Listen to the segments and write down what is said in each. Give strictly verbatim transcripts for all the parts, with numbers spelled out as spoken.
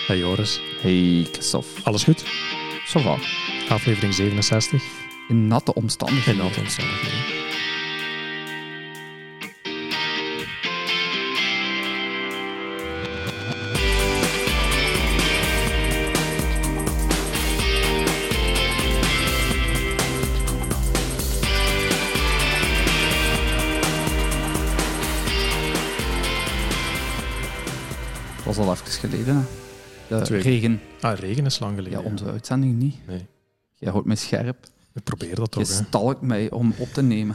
Hey Joris. Hey Christophe. Alles goed? Ça va. Aflevering zevenenzestig. In natte omstandigheden. In natte omstandigheden. Het was al even geleden. Hè. De Twee. regen. Ah, regen is lang geleden. Ja, onze uitzending niet. Nee. Jij houdt mij scherp. Ik probeer dat Je toch, hè. stalkt mij om op te nemen.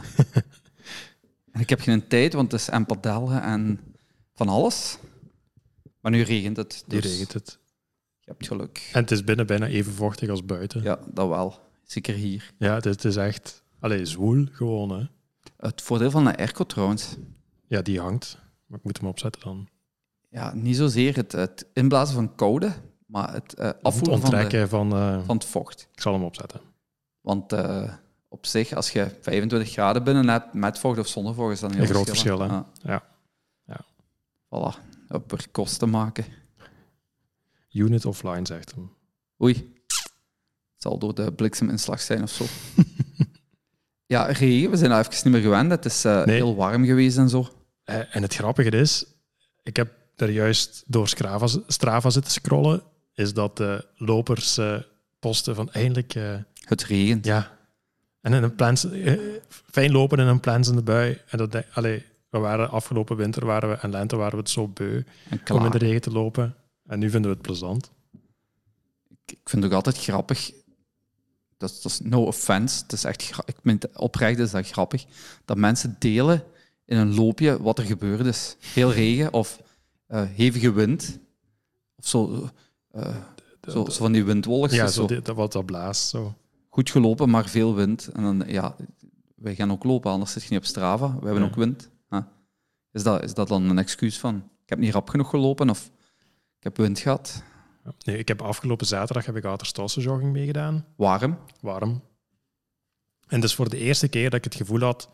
En ik heb geen tijd, want het is en padellen en van alles. Maar nu regent het. Nu Dus regent het. je hebt geluk. En het is binnen bijna even vochtig als buiten. Ja, dat wel. Zeker hier. Ja, het is, het is echt... Allee, zwoel gewoon, hè. Het voordeel van de airco trouwens. Ja, die hangt. Maar ik moet hem opzetten dan. Ja, niet zozeer het, het inblazen van koude, maar het uh, Het afvoeren van, de, onttrekken van... eh, van het vocht. Ik zal hem opzetten. Want uh, op zich, als je vijfentwintig graden binnen hebt met vocht of zonder vocht, is dat een heel Een groot verschil, hè. Ah. Ja. Ja. Voilà, op er kosten maken. Unit offline, zegt hem. Oei, het zal door de blikseminslag zijn of zo. Ja, regen, we zijn nou even niet meer gewend. Het is uh, Nee. heel warm geweest en zo. Eh, en het grappige is, ik heb daar juist door Strava, Strava zitten scrollen, is dat de lopers eh, posten van eindelijk... eh, Het regent. ja. En in een plans, eh, fijn lopen in een plensende bui. En dat, denk- allee, we waren afgelopen winter waren we, en lente waren we het zo beu En om in de klaar. regen te lopen. En nu vinden we het plezant. Ik, ik vind het ook altijd grappig. Dat, is- dat is no offense. Het is echt gra- ik vind het oprecht is dat grappig. Dat mensen delen in een loopje wat er gebeurd is. Heel regen of uh, hevige wind. Of zo, uh, De- zo, de- zo van die windwolkjes. ja, zo. zo dit, dat, wat dat blaast. Zo. Goed gelopen, maar veel wind. En dan, ja, wij gaan ook lopen, anders zit je niet op Strava. We hebben Ja. ook wind. Huh? Is, dat, is dat dan een excuus van? Ik heb niet rap genoeg gelopen of ik heb wind gehad. Ja. Nee, ik heb afgelopen zaterdag heb ik Outerstossenjogging meegedaan. Warm. Warm. En dat is voor de eerste keer dat ik het gevoel had...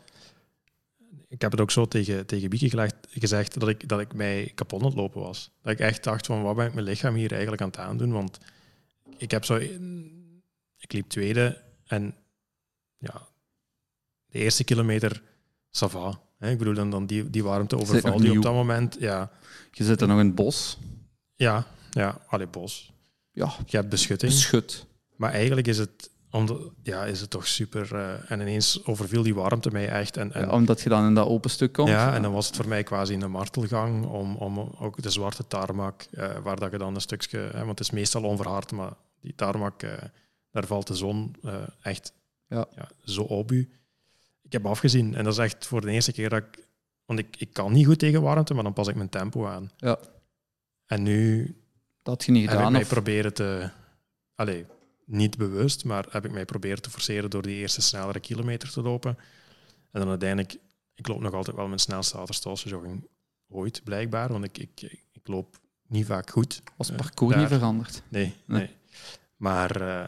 Ik heb het ook zo tegen, tegen Bieke gelegd, gezegd dat ik, dat ik mij kapot aan het lopen was. Dat ik echt dacht van, wat ben ik mijn lichaam hier eigenlijk aan het aandoen? Want ik heb zo... Ik liep tweede en ja, de eerste kilometer, ça va. Hè? Ik bedoel, dan, dan die, die warmte Zit overvalt nog die op nieuw. dat moment. Ja, Je zit er nog in het bos. ja, ja allee, bos. Ja, Je hebt beschutting. beschut. Maar eigenlijk is het, omdat, ja, is het toch super... uh, en ineens overviel die warmte mij echt. En, en, Ja, omdat je dan in dat open stuk komt. ja, en dan was het voor mij quasi een martelgang om, om ook de zwarte tarmac, uh, waar dat je dan een stukje... Hè, want het is meestal onverhard, maar die tarmac, uh, daar valt de zon uh, echt Ja. Ja, zo op u. Ik heb afgezien en dat is echt voor de eerste keer dat ik... Want ik, ik kan niet goed tegen warmte, maar dan pas ik mijn tempo aan. Ja. En nu Dat had je niet heb ik gedaan. mij Of... proberen te... Allee, niet bewust, maar heb ik mij proberen te forceren door die eerste snellere kilometer te lopen. En dan uiteindelijk... Ik loop nog altijd wel mijn snelste Outerstossenjogging ooit, blijkbaar. Want ik, ik, ik loop niet vaak goed. Was het uh, parcours daar. niet veranderd? Nee, Nee. nee. Maar... Uh,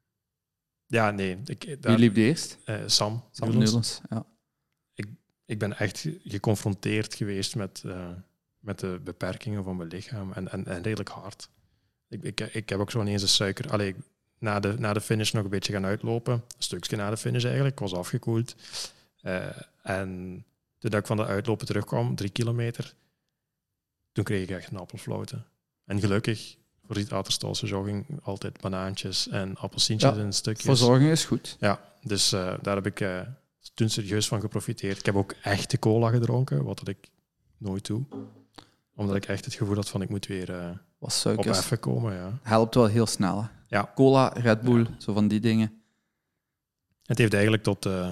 ja, nee. Ik, daar, Wie liep de eerst? uh, Sam. Sam Nulens. Nulens. Ja. Ik ben echt geconfronteerd geweest met, uh, met de beperkingen van mijn lichaam en, en, en redelijk hard. Ik, ik, ik heb ook zo ineens een suiker... Allee, na de, na de finish nog een beetje gaan uitlopen. Een stukje na de finish eigenlijk. Ik was afgekoeld. Uh, en toen ik van de uitlopen terugkwam, drie kilometer, toen kreeg ik echt een appelflauwte. En gelukkig, voor die Outerstossenjogging, altijd banaantjes en appelsientjes Ja, in stukjes. Verzorging is goed. Ja, dus uh, daar heb ik... Uh, toen serieus van geprofiteerd. Ik heb ook echte cola gedronken, wat dat ik nooit doe. Omdat ik echt het gevoel had van ik moet weer uh, Was op suikers. effen komen. Ja. Helpt wel heel snel. Hè. Ja. Cola, Red Bull, Ja. zo van die dingen. Het heeft eigenlijk tot, uh,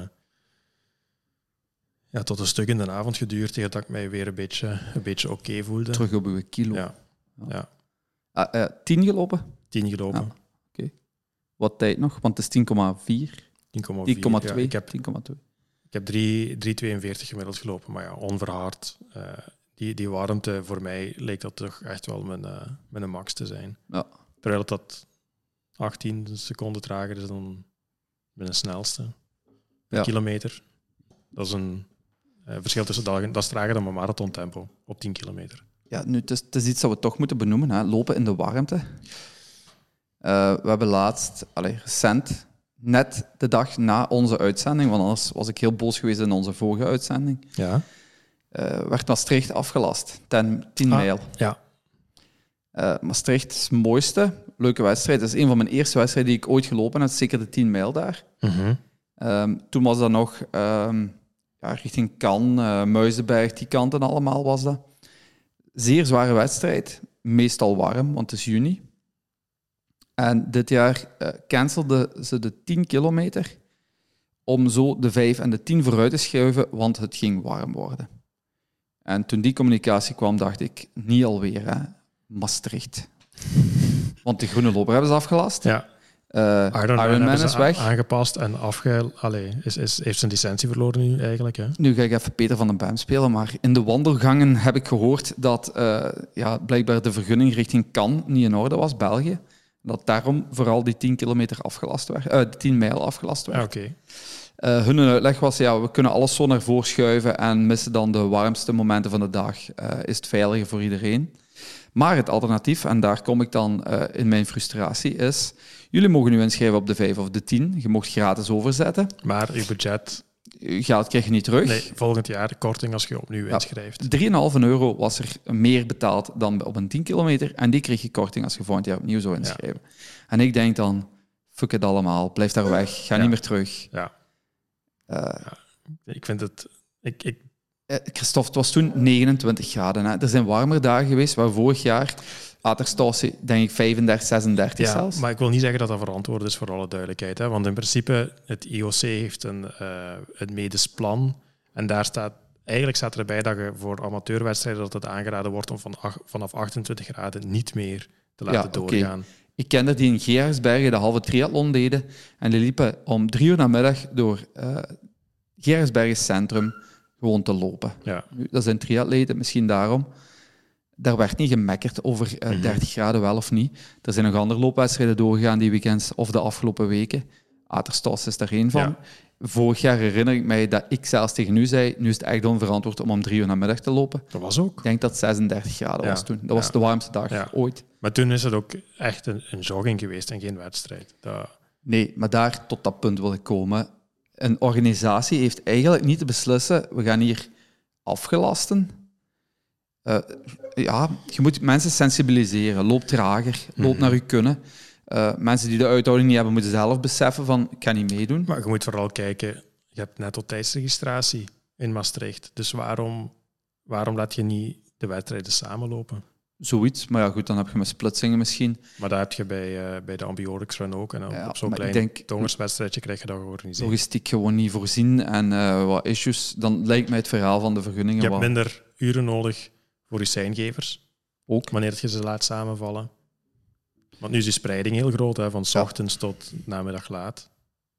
ja, tot een stuk in de avond geduurd tegen dat ik mij weer een beetje, een beetje oké okay voelde. Terug op uw kilo. Ja. Ja. Ah, uh, tien gelopen? tien gelopen. Ah, Oké. Okay. Wat tijd nog? Want het is tien komma vier. tien komma tien komma twee. Ja, ik heb, tien komma twee. ik heb drie komma tweeënveertig gemiddeld gelopen, maar ja, onverhard. Uh, die, die warmte, voor mij leek dat toch echt wel mijn, uh, mijn max te zijn. Ja. Terwijl dat achttien seconden trager is dan mijn snelste. Per ja. kilometer. Dat is een uh, verschil tussen dat, dat is trager dan mijn marathontempo op tien kilometer. Ja, nu, het, is, het is iets dat we toch moeten benoemen. Hè. Lopen in de warmte. Uh, we hebben laatst, allez, recent, net de dag na onze uitzending, want anders was ik heel boos geweest in onze vorige uitzending, Ja. Uh, werd Maastricht afgelast. ten, tien Ah, mijl. Ja. Uh, Maastricht is het mooiste. Leuke wedstrijd. Dat is een van mijn eerste wedstrijden die ik ooit gelopen heb. Zeker de tien mijl daar. Mm-hmm. Um, toen was dat nog um, ja, richting Cannes, uh, Muizenberg, die kanten allemaal was dat. Zeer zware wedstrijd. Meestal warm, want het is juni. En dit jaar uh, cancelden ze de tien kilometer om zo de vijf en de tien vooruit te schuiven, want het ging warm worden. En toen die communicatie kwam, dacht ik, niet alweer, hè. Maastricht. Want de groene loper hebben ze afgelast. Ja. Uh, Ironman Ironman is is weg. aangepast en afge... Allee, is, is, heeft zijn licentie verloren nu eigenlijk. Hè? Nu ga ik even Peter van den Bem spelen, maar in de wandelgangen heb ik gehoord dat uh, ja, blijkbaar de vergunning richting Cannes niet in orde was, België. Dat daarom vooral die tien kilometer afgelast werd, uh, die tien mijl afgelast werd. Ah, oké. Okay. Uh, hun uitleg was, ja, we kunnen alles zo naar voren schuiven en missen dan de warmste momenten van de dag. Uh, is het veiliger voor iedereen. Maar het alternatief, en daar kom ik dan uh, in mijn frustratie, is... Jullie mogen nu inschrijven op de vijf of de tien. Je mocht gratis overzetten. Maar je budget... Je geld krijg je niet terug. Nee, volgend jaar korting als je opnieuw inschrijft. Ja, drie komma vijf euro was er meer betaald dan op een tien kilometer. En die kreeg je korting als je volgend jaar opnieuw zou inschrijven. Ja. En ik denk dan, fuck het allemaal. Blijf daar weg. Ga ja. niet meer terug. Ja. Uh, ja. Ik vind het... Ik, ik... Christophe, het was toen negenentwintig graden. Hè. Er zijn warmer dagen geweest, waar vorig jaar... Waterstossie, denk ik, vijfendertig, zesendertig ja, zelfs. Maar ik wil niet zeggen dat dat verantwoord is voor alle duidelijkheid. Hè? Want in principe, het I O C heeft een, uh, een medisch plan. En daar staat, eigenlijk staat erbij dat je voor amateurwedstrijden dat het aangeraden wordt om van ach, vanaf achtentwintig graden niet meer te laten ja, doorgaan. Okay. Ik ken er die in Geraardsbergen de halve triathlon deden. En die liepen om drie uur namiddag door uh, Geraardsbergen Centrum gewoon te lopen. Ja. Dat zijn triatleten, misschien daarom. Daar werd niet gemekkerd over uh, dertig mm-hmm. graden wel of niet. Er zijn nog andere loopwedstrijden doorgegaan die weekends of de afgelopen weken. Aterstad is daar één van. Ja. Vorig jaar herinner ik mij dat ik zelfs tegen u zei, nu is het echt onverantwoord om om drie uur namiddag te lopen. Dat was ook. Ik denk dat het zesendertig graden ja. was toen. Dat ja. was de warmste dag ja. ooit. Maar toen is het ook echt een, een jogging geweest en geen wedstrijd. Dat... Nee, maar daar tot dat punt wil ik komen. Een organisatie heeft eigenlijk niet te beslissen, we gaan hier afgelasten. Uh, ja, je moet mensen sensibiliseren. Loop trager, loop mm-hmm. naar je kunnen. Uh, mensen die de uithouding niet hebben, moeten zelf beseffen van, ik kan niet meedoen. Maar je moet vooral kijken, je hebt net op tijdsregistratie in Maastricht. Dus waarom, waarom laat je niet de wedstrijden samenlopen? Zoiets, maar ja goed, dan heb je met splitsingen misschien. Maar dat heb je bij, uh, bij de Ambiorix Run ook. En op, ja, op zo'n klein dongerswedstrijdje krijg je dat georganiseerd. Logistiek gewoon niet voorzien en uh, wat issues. Dan lijkt mij het verhaal van de vergunningen... Je hebt wat... minder uren nodig voor je seingevers. Ook. Wanneer je ze laat samenvallen. Want nu is die spreiding heel groot, hè, van 's ochtends ja. tot namiddag laat.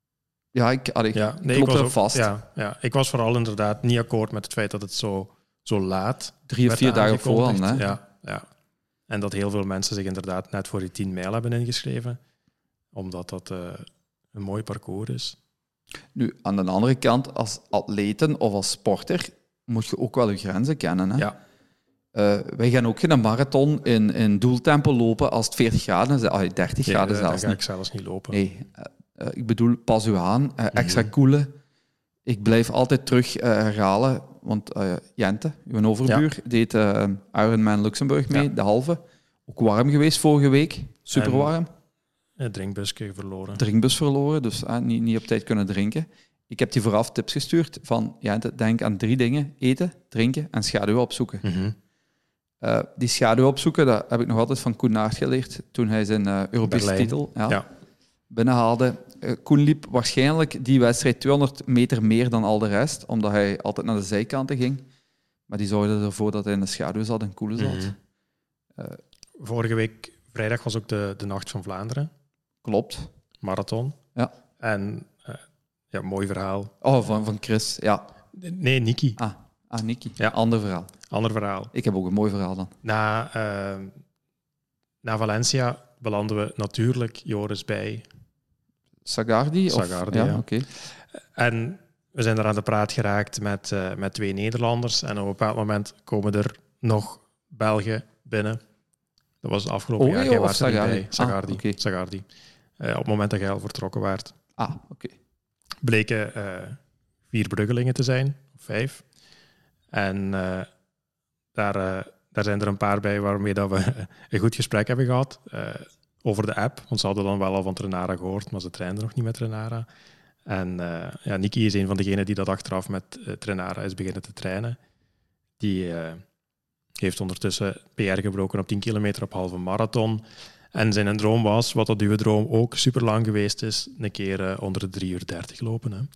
Ja, ik, allee, ja, nee, klopt ik was er ook, vast. Ja, ja, ik was vooral inderdaad niet akkoord met het feit dat het zo, zo laat Drie of vier dagen voorhand, hè? Ja, ja. En dat heel veel mensen zich inderdaad net voor die tien mijl hebben ingeschreven. Omdat dat uh, een mooi parcours is. Nu, aan de andere kant, als atleten of als sporter moet je ook wel je grenzen kennen, hè? Ja. Uh, wij gaan ook geen marathon in, in doeltempo lopen als het veertig graden is. Ah, dertig nee, graden uh, zelfs dan ga niet. ik zelfs niet lopen. Nee, uh, uh, ik bedoel, pas u aan. Uh, extra mm-hmm. koelen. Ik blijf altijd terug uh, herhalen, want uh, Jente, uw overbuur, ja. deed uh, Ironman Luxemburg mee, ja. de halve. Ook warm geweest vorige week. Super warm. Een drinkbusje verloren. Drinkbus verloren, dus uh, niet, niet op tijd kunnen drinken. Ik heb die vooraf tips gestuurd van, Jente, denk aan drie dingen. Eten, drinken en schaduw opzoeken. Mm-hmm. Uh, die schaduw opzoeken, dat heb ik nog altijd van Koen Naert geleerd toen hij zijn uh, Europese Berlijn. titel ja, ja. binnenhaalde. Uh, Koen liep waarschijnlijk die wedstrijd tweehonderd meter meer dan al de rest, omdat hij altijd naar de zijkanten ging. Maar die zorgde ervoor dat hij in de schaduw zat en koelen zat. Mm-hmm. Uh, Vorige week, vrijdag, was ook de, de Nacht van Vlaanderen. Klopt. Marathon. Ja. En uh, ja, mooi verhaal. Oh, van, van Chris, ja. Nee, Niki. Ah, ah Niki. Ja. Ander verhaal. Ander verhaal. Ik heb ook een mooi verhaal dan. Na, uh, na Valencia belanden we natuurlijk, Joris, bij... Sagardi? Sagardi, of? ja. ja. Okay. En we zijn er aan de praat geraakt met, uh, met twee Nederlanders. En op een bepaald moment komen er nog Belgen binnen. Dat was het afgelopen Oreo jaar. Jij of was er niet Sagardi? bij. Sagardi. Ah, oké. Sagardi. Uh, op het moment dat jij al vertrokken waart, Ah, oké. Okay. bleken uh, vier bruggelingen te zijn, vijf. En uh, daar, uh, daar zijn er een paar bij waarmee dat we een goed gesprek hebben gehad. Uh, over de app, want ze hadden dan wel al van Trenara gehoord, maar ze trainden nog niet met Trenara. En uh, ja, Niki is een van degenen die dat achteraf met uh, Trenara is beginnen te trainen. Die uh, heeft ondertussen P R gebroken op tien kilometer op halve marathon. En zijn droom was, wat dat uw droom ook super lang geweest is, een keer uh, onder de drie uur dertig lopen. Hè.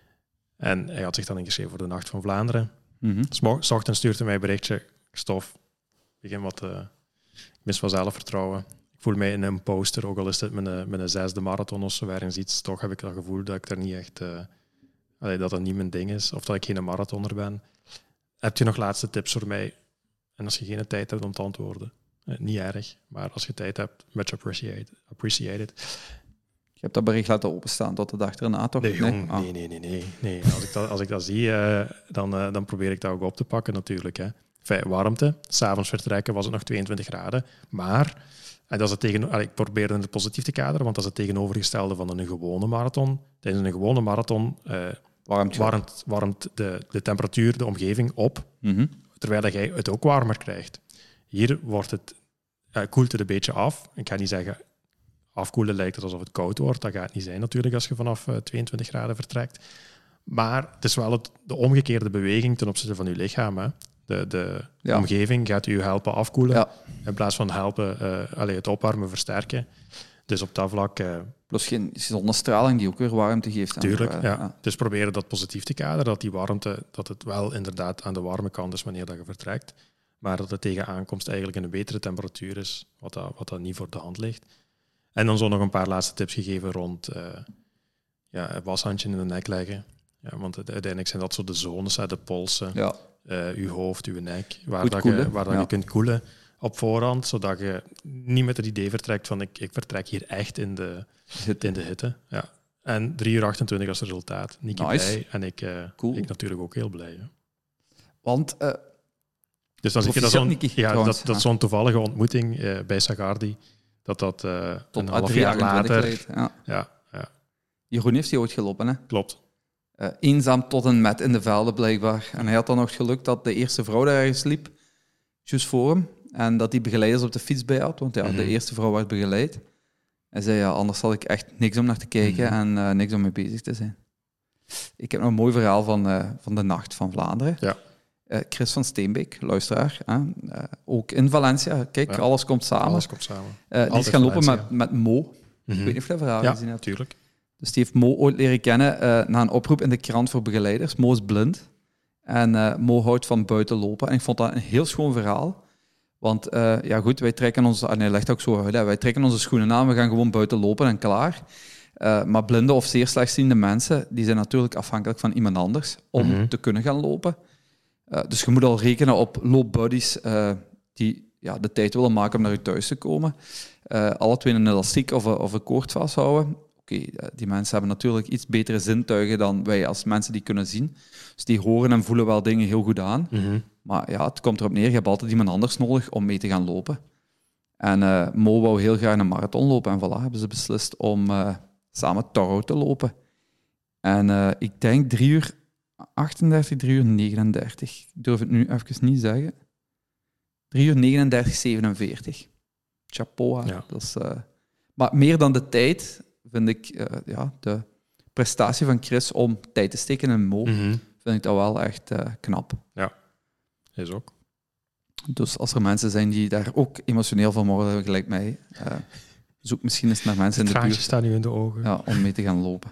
En hij had zich dan ingeschreven voor de Nacht van Vlaanderen. Mm-hmm. 's ochtends stuurde hij mij een berichtje, stof, begin wat, uh, ik mis wat zelfvertrouwen. Ik voel mij in een poster, ook al is het mijn, mijn zesde marathon of zo, ergens iets, toch heb ik dat gevoel dat ik er niet echt, uh, allee, dat dat niet mijn ding is, of dat ik geen marathoner ben. Heb je nog laatste tips voor mij? En als je geen tijd hebt om te antwoorden, eh, niet erg, maar als je tijd hebt, much appreciated. appreciated. Je hebt dat bericht laten openstaan tot de dag erna, toch? Nee, jong, ah. nee, nee, nee, nee, nee. Als ik dat, als ik dat zie, uh, dan, uh, dan probeer ik dat ook op te pakken natuurlijk. Hè. Fijn, warmte, 's avonds vertrekken was het nog tweeëntwintig graden, maar... En dat is het tegen, allee, ik probeerde het positief te kaderen, want dat is het tegenovergestelde van een gewone marathon. Tijdens een gewone marathon uh, warmt, warmt, warmt de, de temperatuur de omgeving op, mm-hmm. terwijl jij het ook warmer krijgt. Hier wordt het, uh, koelt het een beetje af. Ik ga niet zeggen, afkoelen lijkt het alsof het koud wordt. Dat gaat niet zijn natuurlijk als je vanaf uh, tweeëntwintig graden vertrekt. Maar het is wel het, de omgekeerde beweging ten opzichte van je lichaam. Hè. De, de ja. omgeving gaat u helpen afkoelen, ja. in plaats van helpen uh, allez, het opwarmen versterken. Dus op dat vlak... Uh, Plus geen zonnestraling die ook weer warmte geeft. Tuurlijk, aan, ja. ja. Dus proberen dat positief te kaderen, dat die warmte, dat het wel inderdaad aan de warme kant is wanneer dat je vertrekt, maar dat het tegen aankomst eigenlijk een betere temperatuur is, wat dat, wat dat niet voor de hand ligt. En dan zo nog een paar laatste tips gegeven rond uh, ja, een washandje in de nek leggen. Ja, want uiteindelijk zijn dat zo de zones, de polsen, ja. uh, uw hoofd, uw nek, waar, Goed dat koelen, je, waar dat ja. je kunt koelen op voorhand, zodat je niet met het idee vertrekt van ik, ik vertrek hier echt in de hitte. In de hitte. Ja. En drie uur achtentwintig als resultaat. Niki nice. blij en ik, uh, cool. ik natuurlijk ook heel blij. Hè. Want... Uh, dus dan zie je dat zo'n, Niki, ja, trouwens, dat, dat ja. zo'n toevallige ontmoeting uh, bij Sagardi, dat dat uh, Tot een half jaar later... Leid, ja. Ja, ja. Jeroen heeft die ooit gelopen, hè? Klopt. Uh, eenzaam tot en met in de velden, blijkbaar. En hij had dan nog het geluk dat de eerste vrouw daar ergens liep, juist voor hem, en dat die begeleiders op de fiets bij had, want ja, mm-hmm. de eerste vrouw werd begeleid. Hij zei, ja, anders had ik echt niks om naar te kijken mm-hmm. en uh, niks om mee bezig te zijn. Ik heb nog een mooi verhaal van, uh, van de Nacht van Vlaanderen. Ja. Uh, Chris van Steenbeek, luisteraar, uh, uh, ook in Valencia. Kijk, ja. alles komt samen. Alles komt samen. Uh, die is gaan lopen met, met Mo. Mm-hmm. Ik weet niet of je dat verhaal ja, gezien hebt. Tuurlijk. Dus die heeft Mo ooit leren kennen uh, na een oproep in de krant voor begeleiders. Mo is blind. En uh, Mo houdt van buiten lopen. En ik vond dat een heel schoon verhaal. Want uh, ja goed, wij trekken onze... En hij legt ook zo uit, wij trekken onze schoenen aan, we gaan gewoon buiten lopen en klaar. Uh, maar blinde of zeer slechtziende mensen, die zijn natuurlijk afhankelijk van iemand anders om mm-hmm. te kunnen gaan lopen. Uh, dus je moet al rekenen op loopbuddies uh, die ja, de tijd willen maken om naar je thuis te komen. Uh, alle twee een elastiek of een, of een koord vasthouden. Oké, okay, die mensen hebben natuurlijk iets betere zintuigen dan wij als mensen die kunnen zien. Dus die horen en voelen wel dingen heel goed aan. Mm-hmm. Maar ja, het komt erop neer, je hebt altijd iemand anders nodig om mee te gaan lopen. En uh, Mo wou heel graag een marathon lopen. En voilà, hebben ze beslist om uh, samen Toro te lopen. En uh, ik denk drie uur achtendertig, drie uur negenendertig. Ik durf het nu even niet zeggen. drie uur negenendertig, zevenenveertig. Chapeau. Ja. Dat is, uh, maar meer dan de tijd vind ik uh, ja, de prestatie van Chris om tijd te steken in Mo, mm-hmm. vind ik dat wel echt uh, knap. Ja, is ook. Dus als er mensen zijn die daar ook emotioneel van worden, gelijk mij, uh, zoek misschien eens naar mensen in de buurt. staan nu in de ogen. Ja, om mee te gaan lopen.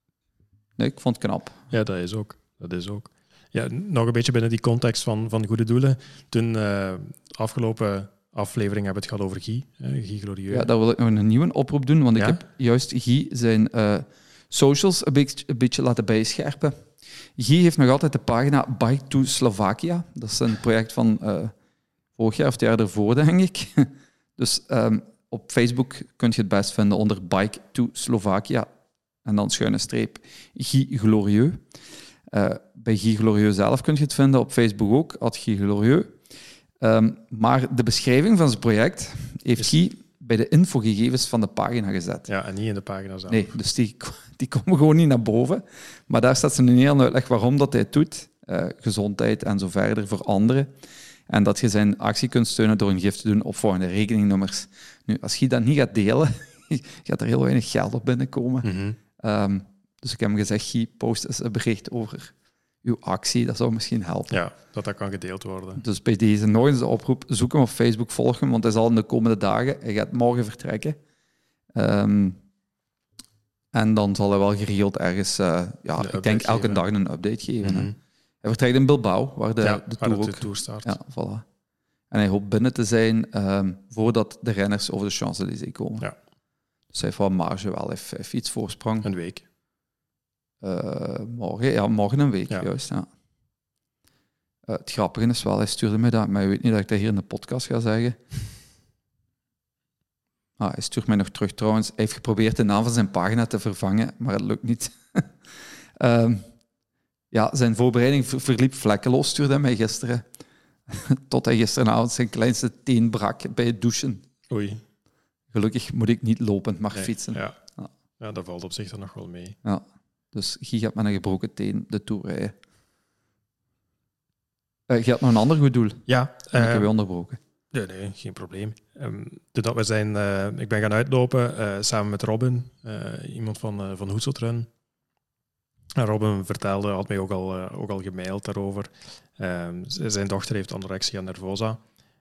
Nee, ik vond het knap. Ja, dat is ook. Dat is ook. Ja, nog een beetje binnen die context van, van goede doelen. Toen, uh, afgelopen aflevering hebben we het gehad over Guy, uh, Guy Glorieux. Ja, daar wil ik nog een nieuwe oproep doen, want ja? ik heb juist Guy zijn uh, socials een beetje, een beetje laten bijscherpen. Guy heeft nog altijd de pagina Bike to Slovakia. Dat is een project van uh, vorig jaar of het jaar ervoor, denk ik. Dus um, op Facebook kun je het best vinden onder Bike to Slovakia. En dan schuine streep Guy Glorieux. Uh, bij Guy Glorieux zelf kun je het vinden, op Facebook ook, at Guy Glorieux. Um, maar de beschrijving van zijn project heeft Is- Guy bij de infogegevens van de pagina gezet. Ja, en niet in de pagina zelf. Nee, dus die, die komen gewoon niet naar boven. Maar daar staat ze een hele uitleg waarom dat hij het doet. Uh, gezondheid en zo verder voor anderen. En dat je zijn actie kunt steunen door een gift te doen op volgende rekeningnummers. Nu, als je dat niet gaat delen, gaat er heel weinig geld op binnenkomen. Mm-hmm. Um, dus ik heb hem gezegd, Guy, post eens een bericht over uw actie. Dat zou misschien helpen. Ja, dat dat kan gedeeld worden. Dus bij deze nog eens de oproep, zoek hem op Facebook, volg hem, want hij zal in de komende dagen, hij gaat morgen vertrekken. Um, en dan zal hij wel geregeld ergens, uh, ja, De ik denk elke geven. dag een update geven. Mm-hmm. Hè. Hij vertrekt in Bilbao, waar de, ja, de waar tour de ook... tour start. Ja, voilà. En hij hoopt binnen te zijn um, voordat de renners over de Champs-Élysées komen. Ja. Dus hij heeft wel marge, wel even, even iets voorsprong. Een week. Uh, morgen, ja, morgen een week, ja. juist. Ja. Uh, het grappige is wel, hij stuurde mij dat, maar je weet niet dat ik dat hier in de podcast ga zeggen. Ah, hij stuurt mij nog terug trouwens. Hij heeft geprobeerd de naam van zijn pagina te vervangen, maar het lukt niet. um, ja, zijn voorbereiding verliep vlekkeloos, stuurde hij mij gisteren. Tot hij gisteravond zijn kleinste teen brak bij het douchen. Oei. Gelukkig moet ik niet lopen, maar Nee, fietsen. Ja. Ja. ja, dat valt op zich dan nog wel mee. Ja. Dus Guy gaat met een gebroken teen de Tour rijden. Uh, je had nog een ander goed doel. Ja. En ik uh, heb je onderbroken. Nee, nee, geen probleem. Um, doordat we zijn, uh, ik ben gaan uitlopen uh, samen met Robin, uh, iemand van, uh, van Hoeseltrun. En Robin vertelde, had mij ook al, uh, ook al gemaild daarover. Uh, zijn dochter heeft anorexia nervosa.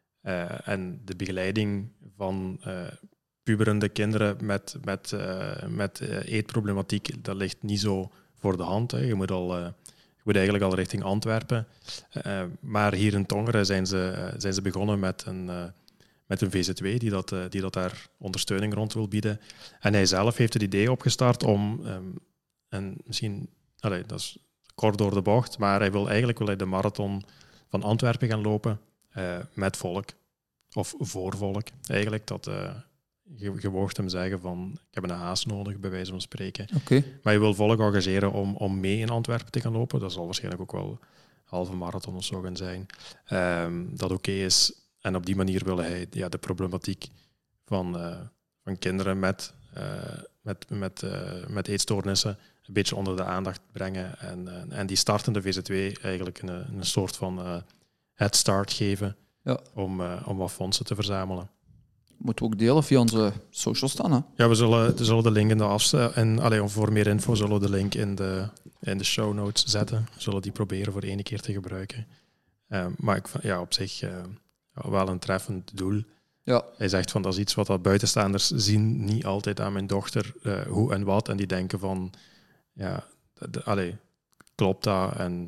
Uh, en de begeleiding van uh, puberende kinderen met, met, uh, met uh, eetproblematiek, dat ligt niet zo voor de hand. Hè. Je moet al... Uh, Je moet eigenlijk al richting Antwerpen. Uh, maar hier in Tongeren zijn ze, uh, zijn ze begonnen met een, uh, met een V Z W die dat, uh, die dat daar ondersteuning rond wil bieden. En hij zelf heeft het idee opgestart om, um, en misschien, allee, dat is kort door de bocht, maar hij wil eigenlijk wil hij de marathon van Antwerpen gaan lopen uh, met volk. Of voor volk, eigenlijk. Dat, uh, je, je woord hem zeggen van, ik heb een haas nodig, bij wijze van spreken. Okay. Maar je wil volk engageren om, om mee in Antwerpen te gaan lopen. Dat zal waarschijnlijk ook wel een halve marathon of zo gaan zijn. Um, dat oké okay is. En op die manier wil hij ja, de problematiek van, uh, van kinderen met, uh, met, met, uh, met eetstoornissen een beetje onder de aandacht brengen. En, uh, en die startende V Z W eigenlijk een, een soort van uh, head start geven ja. om, uh, om wat fondsen te verzamelen. Moeten we ook delen via onze socials dan, hè? Ja, we zullen, we zullen de link in de afstel... En allee, voor meer info zullen we de link in de, in de show notes zetten. We zullen die proberen voor één keer te gebruiken. Uh, maar ik, ja, op zich uh, wel een treffend doel. Ja. Hij zegt van, dat is iets wat dat buitenstaanders zien niet altijd aan mijn dochter. Uh, hoe en wat. En die denken van... Ja, de, de, allee, klopt dat? En...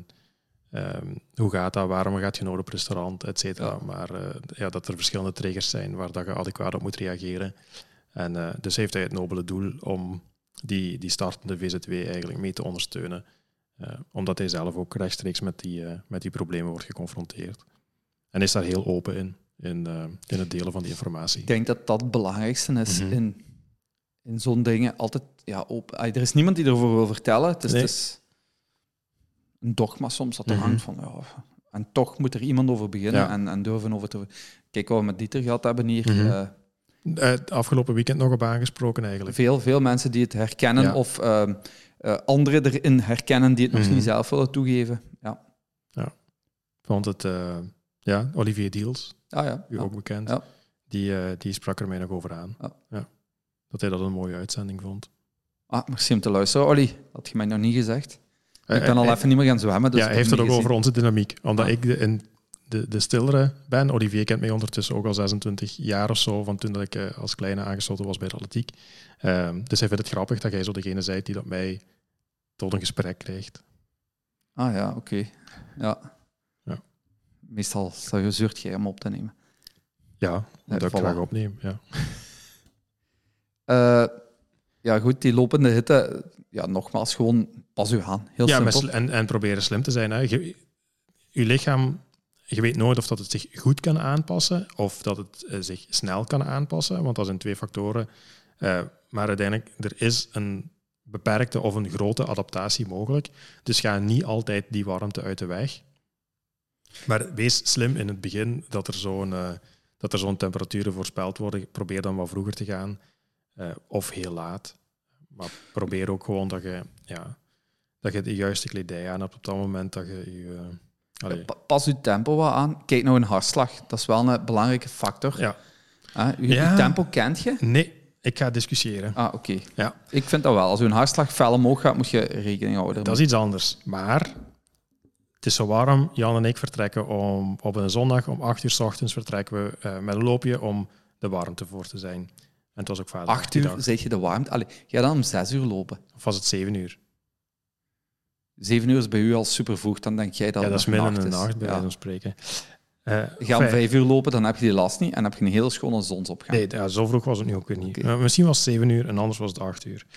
Um, hoe gaat dat? Waarom gaat je nooit op restaurant, et cetera. Ja. Maar uh, ja, dat er verschillende triggers zijn waar dat je adequaat op moet reageren. En uh, dus heeft hij het nobele doel om die, die startende V Z W eigenlijk mee te ondersteunen. Uh, omdat hij zelf ook rechtstreeks met die, uh, met die problemen wordt geconfronteerd. En is daar heel open in, in, uh, in het delen van die informatie. Ik denk dat dat het belangrijkste is mm-hmm. in, in zo'n dingen. Altijd, ja, open. Er is niemand die erover wil vertellen. Het is... Nee. Het is een dogma soms dat er mm-hmm. hangt van... Ja, en toch moet er iemand over beginnen ja. en, en durven over te... Kijk, wat we met Dieter gehad hebben hier... Mm-hmm. Uh, het afgelopen weekend nog op aangesproken eigenlijk. Veel, veel mensen die het herkennen ja. of uh, uh, anderen erin herkennen die het mm-hmm. nog niet zelf willen toegeven. Ja. ja. Ik vond het... Uh, ja, Olivier Diels, ah, ja. u ja. ook bekend, ja. die, uh, die sprak er mij nog over aan. Ja. Ja. Dat hij dat een mooie uitzending vond. Ah, merci om te luisteren, Olly. Dat je mij nog niet gezegd. Ik ben al hij, even niet meer gaan zwemmen. Dus ja, hij heeft het ook gezien. over onze dynamiek. Omdat ah. ik de, in de, de stillere ben. Olivier kent mij ondertussen ook al zesentwintig jaar of zo, van toen dat ik uh, als kleine aangesloten was bij de atletiek. Uh, dus hij vindt het grappig dat jij zo degene bent die dat mij tot een gesprek krijgt. Ah ja, oké. Okay. Ja. ja. Meestal zuurt jij om op te nemen. Ja, dat ik graag opneem. Ja. Uh, ja, goed, die lopende hitte... Ja, nogmaals, gewoon pas u aan. Heel ja, simpel. En, en proberen slim te zijn. Hè. Je, je lichaam, je weet nooit of dat het zich goed kan aanpassen of dat het uh, zich snel kan aanpassen, want dat zijn twee factoren. Uh, maar uiteindelijk, er is een beperkte of een grote adaptatie mogelijk. Dus ga niet altijd die warmte uit de weg. Maar wees slim in het begin dat er zo'n, uh, dat er zo'n temperaturen voorspeld worden. Probeer dan wat vroeger te gaan. Uh, of heel laat. Maar probeer ook gewoon dat je, ja, dat je de juiste kledij aan hebt op dat moment dat je... je uh, Pas je tempo wat aan. Kijk nou een hartslag. Dat is wel een belangrijke factor. Ja. Uh, je, ja. je tempo kent je? Nee, ik ga discussiëren. Ah, oké. Okay. Ja. Ik vind dat wel. Als je een hartslag fel omhoog gaat, moet je rekening houden. Dat is iets anders. Maar het is zo warm. Jan en ik vertrekken om, op een zondag om acht uur 's ochtends vertrekken we uh, met een loopje om de warmte voor te zijn. En het was ook vader. Acht uur, zeg je de warmte? Allee, ga dan om zes uur lopen. Of was het zeven uur? Zeven uur is bij u al super vroeg, dan denk jij dat ja, het dat is midden in de nacht nacht, bij wijze van spreken. Uh, ga om vijf uur lopen, dan heb je die last niet en heb je een hele schone zonsopgang. Nee, ja, zo vroeg was het nu ook weer niet. Okay. Uh, misschien was het zeven uur en anders was het acht uur.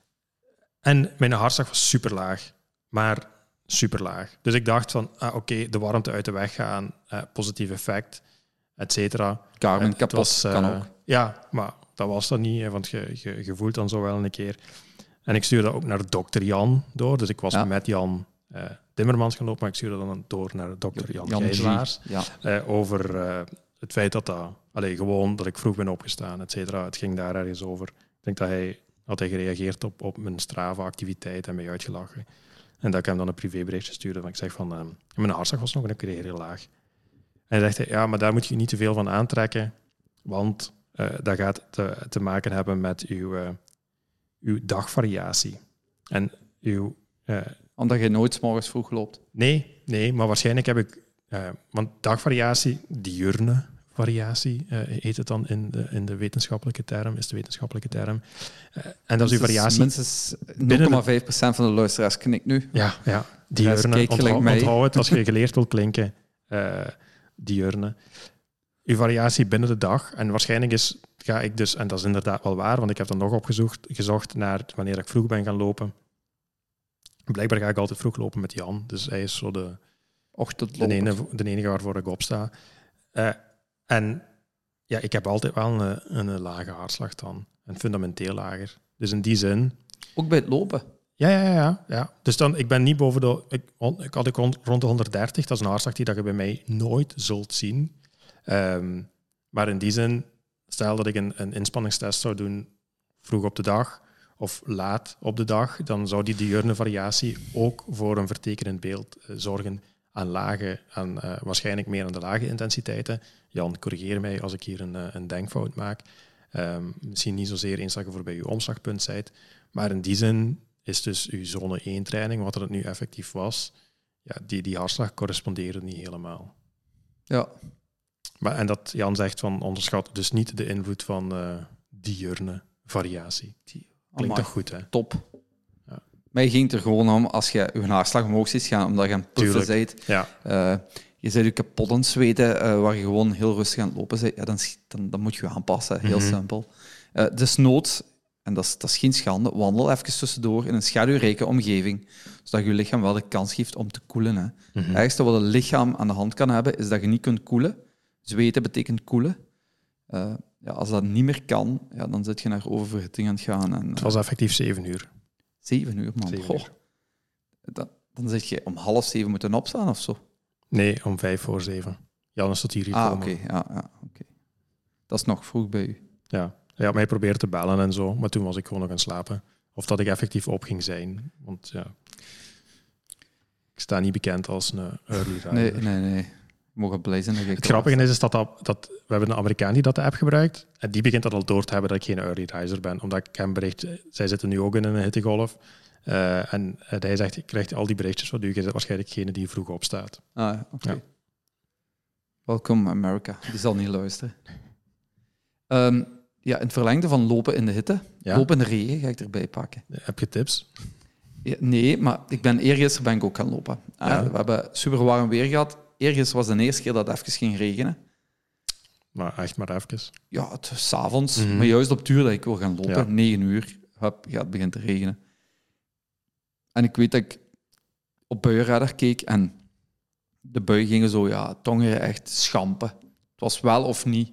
En mijn hartslag was super laag, maar super laag. Dus ik dacht van, ah, oké, okay, de warmte uit de weg gaan, uh, positief effect, et cetera. Carmen, uh, kapot was, uh, kan ook. Ja, maar dat was dat niet, hè, want je, je, je voelt dan zo wel een keer. En ik stuurde ook naar dokter Jan door, dus ik was ja. met Jan uh, Timmermans gaan lopen, maar ik stuurde dan door naar dokter Jan, Jan Gijslaars ja. uh, over uh, het feit dat dat, allee, gewoon dat ik vroeg ben opgestaan, et cetera. Het ging daar ergens over. Ik denk dat hij had hij gereageerd op, op mijn Strava-activiteit en mij uitgelachen. En dat ik hem dan een privéberichtje stuurde. Dat ik zeg van, uh, mijn hartslag was nog een keer heel laag. En hij zegt, ja, maar daar moet je niet te veel van aantrekken, want uh, dat gaat te, te maken hebben met uw, uh, uw dagvariatie. En uw... Uh, Omdat je nooit 's morgens vroeg loopt? Nee, nee, maar waarschijnlijk heb ik... Uh, want dagvariatie, diurne variatie, uh, heet het dan in de, in de wetenschappelijke term, is de wetenschappelijke term. Uh, en dat is uw variatie... Minstens nul komma vijf procent van de luisteraars knikt nu. Ja, ja. Diurne. Onthoud, onthoud het als je geleerd wil klinken. Uh, diurne. Uw variatie binnen de dag. En waarschijnlijk is, ga ik dus, en dat is inderdaad wel waar, want ik heb dan nog opgezocht gezocht naar wanneer ik vroeg ben gaan lopen. Blijkbaar ga ik altijd vroeg lopen met Jan. Dus hij is zo de, de, enige, de enige waarvoor ik opsta. Uh, en ja, ik heb altijd wel een, een lage hartslag dan. En fundamenteel lager. Dus in die zin... Ook bij het lopen? Ja, ja, ja. ja. Dus dan, ik ben niet boven de... Ik, ik had ik rond, rond de honderddertig. Dat is een hartslag die dat je bij mij nooit zult zien. Um, maar in die zin, stel dat ik een, een inspanningstest zou doen vroeg op de dag of laat op de dag, dan zou die diurne variatie ook voor een vertekenend beeld uh, zorgen aan lage, aan, uh, waarschijnlijk meer aan de lage intensiteiten. Jan, corrigeer mij als ik hier een, uh, een denkfout maak. Um, misschien niet zozeer eens dat je voorbij je omslagpunt bent, maar in die zin is dus uw zone één training, wat er nu effectief was, ja, die, die hartslag correspondeerde niet helemaal. Ja. Maar, en dat Jan zegt van onderschat dus niet de invloed van uh, diurne variatie. Klinkt toch goed, hè? Top. Ja. Mij ging het er gewoon om, als je je hartslag omhoog ziet gaan, omdat je aan het puffen bent, ja. uh, je bent je kapot aan het zweten, uh, waar je gewoon heel rustig aan het lopen bent, ja, dan, dan, dan moet je je aanpassen. Heel mm-hmm. simpel. Uh, dus nood, en dat is, dat is geen schande, wandel even tussendoor in een schaduwrijke omgeving, zodat je lichaam wel de kans geeft om te koelen. Hè. Mm-hmm. Het ergste wat een lichaam aan de hand kan hebben, is dat je niet kunt koelen. Zweten betekent koelen. Uh, ja, als dat niet meer kan, ja, dan zit je naar oververhitting aan het gaan. En, uh, het was effectief zeven uur. Zeven uur, man. Zeven Goh. uur. Dan, dan zit je om half zeven moeten opstaan of zo? Nee, om vijf voor zeven. Jan is tot hier gekomen. Ah, oké. Okay. Ja, ja, okay. Dat is nog vroeg bij u. Ja. Hij had mij proberen te bellen en zo, maar toen was ik gewoon nog aan het slapen. Of dat ik effectief op ging zijn. Want ja, ik sta niet bekend als een early rider. Nee, nee, nee. Mogen blij zijn dat ik het grappige is, is dat, dat, dat we hebben een Amerikaan die dat de app gebruikt en die begint dat al door te hebben dat ik geen early riser ben. Omdat ik hem bericht, zij zitten nu ook in een hittegolf. Uh, en hij zegt, ik krijg al die berichtjes van u, je bent waarschijnlijk degene die vroeg opstaat. Ah, oké. Okay. Ja. Welkom America. Die zal niet luisteren. Um, ja, in het verlengde van lopen in de hitte, ja. lopen in de regen ga ik erbij pakken. Heb je tips? Ja, nee, maar ik ben eergisteren ben ik ook gaan lopen. Ja. Uh, we hebben super warm weer gehad. Eergisteren was de eerste keer dat het even ging regenen. Maar echt maar even? Ja, het is 's avonds. Mm-hmm. Maar juist op het uur dat ik wil gaan lopen, ja. negen uur, hup, ja, het begint te regenen. En ik weet dat ik op buienradar keek en de buien gingen zo, ja, tongeren echt schampen. Het was wel of niet.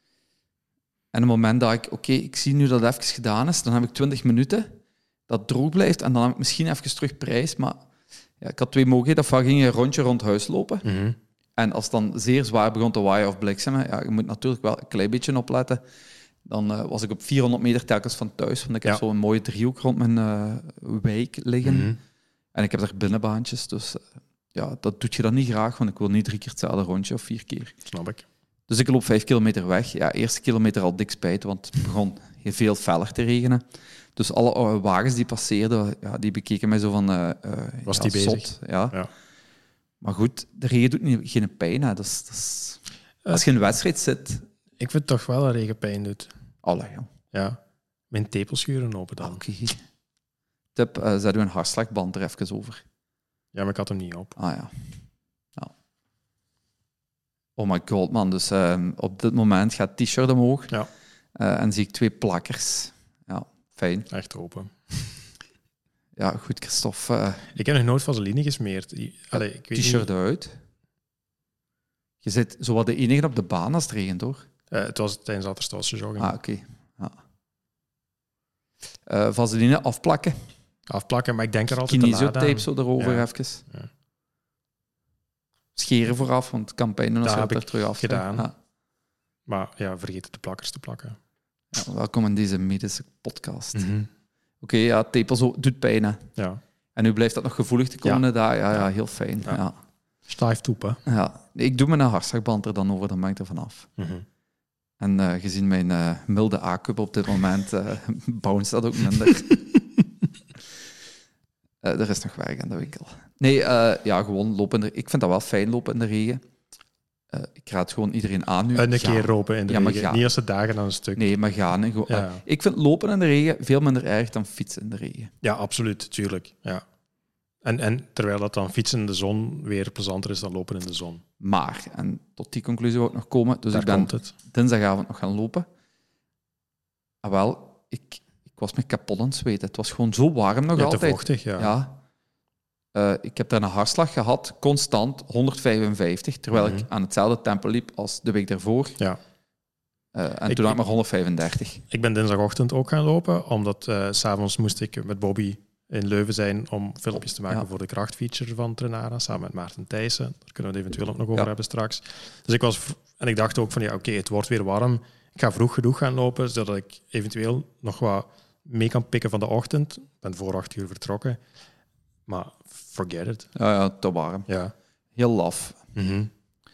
En op het moment dat ik, oké, okay, ik zie nu dat het even gedaan is, dan heb ik twintig minuten dat het droog blijft en dan heb ik misschien even terug prijs, maar ja, ik had twee mogelijkheden. Of ging je een rondje rond huis lopen. Mm-hmm. En als het dan zeer zwaar begon te waaien of bliksemen, ja, je moet natuurlijk wel een klein beetje opletten. Dan uh, was ik op vierhonderd meter telkens van thuis, want ik heb ja. zo'n mooie driehoek rond mijn uh, wijk liggen. Mm-hmm. En ik heb daar binnenbaantjes, dus uh, ja, dat doet je dan niet graag, want ik wil niet drie keer hetzelfde rondje of vier keer. Snap ik. Dus ik loop vijf kilometer weg. Ja, eerste kilometer al dik spijt, want het begon veel feller te regenen. Dus alle uh, wagens die passeerden, ja, die bekeken mij zo van... Uh, uh, was ja, die bezig? Zot, ja. ja. Maar goed, de regen doet niet, geen pijn. Hè. Dat is, dat is... Als je in een wedstrijd zit... Ik vind toch wel dat regen pijn doet. Allee, ja. Ja. Mijn tepelschuren open dan. Oké. Okay. Tip, uh, zet u een hartslagband er even over. Ja, maar ik had hem niet op. Ah ja. ja. Oh my god, man. Dus uh, op dit moment gaat het t-shirt omhoog. Ja. Uh, en zie ik twee plakkers. Ja, fijn. Echt open. Ja, goed, Christophe. Uh, ik heb nog nooit vaseline gesmeerd. Allee, ik weet t-shirt niet... uit. Je zit zo wat de enige op de baan als het regent, hoor. Uh, het was tijdens Atterstaalse jogging. Ah, oké. Okay. Ja. Uh, vaseline afplakken. Afplakken, maar ik denk er altijd te laat aan. Kinesiotape zo erover ja. even. Ja. Scheren vooraf, want het kan pijn doen als je het er terug af gedaan. Ja. Maar ja, vergeet de plakkers te plakken. Ja, welkom in deze medische podcast. Mm-hmm. Oké, okay, ja, tape zo doet pijn, hè. Ja. En nu blijft dat nog gevoelig de komende ja. dagen. Ja, ja, heel fijn. Ja. Ja. Stijf toepen. Ja. Ik doe mijn hartslagband er dan over, dan ben ik er vanaf. Mm-hmm. En uh, gezien mijn uh, milde A-cup op dit moment, uh, bounce dat ook minder. uh, er is nog werk aan de winkel. Nee, uh, ja, gewoon lopen in de... Ik vind dat wel fijn, lopen in de regen. Uh, ik raad gewoon iedereen aan nu. En een keer lopen in de ja, regen. Ga... Niet als de dagen aan een stuk. Nee, maar gaan. Gewoon... Ja. Uh, ik vind lopen in de regen veel minder erg dan fietsen in de regen. Ja, absoluut. Tuurlijk. Ja. En, en terwijl dat dan fietsen in de zon weer plezanter is dan lopen in de zon. Maar, en tot die conclusie wil ik nog komen. Dus Daar ik ben komt het. dinsdagavond nog gaan lopen. Ah, wel, ik, ik was me kapot aan het zweten. Het was gewoon zo warm nog ja, altijd. Te vochtig, ja. ja. Uh, ik heb daar een hartslag gehad, constant honderdvijfenvijftig, terwijl mm-hmm. ik aan hetzelfde tempo liep als de week daarvoor. Ja. Uh, en ik, toen had ik maar honderdvijfendertig. Ik ben dinsdagochtend ook gaan lopen, omdat uh, 's avonds moest ik met Bobby in Leuven zijn om filmpjes te maken ja. voor de krachtfeature van Trenara, samen met Maarten Thijssen. Daar kunnen we het eventueel ook nog over ja. hebben straks. Dus ik was... En ik dacht ook van, ja, oké, okay, het wordt weer warm. Ik ga vroeg genoeg gaan lopen, zodat ik eventueel nog wat mee kan pikken van de ochtend. Ik ben voor acht uur vertrokken. Maar forget it. Ja, ja, te warm. Ja. Heel laf. Mm-hmm.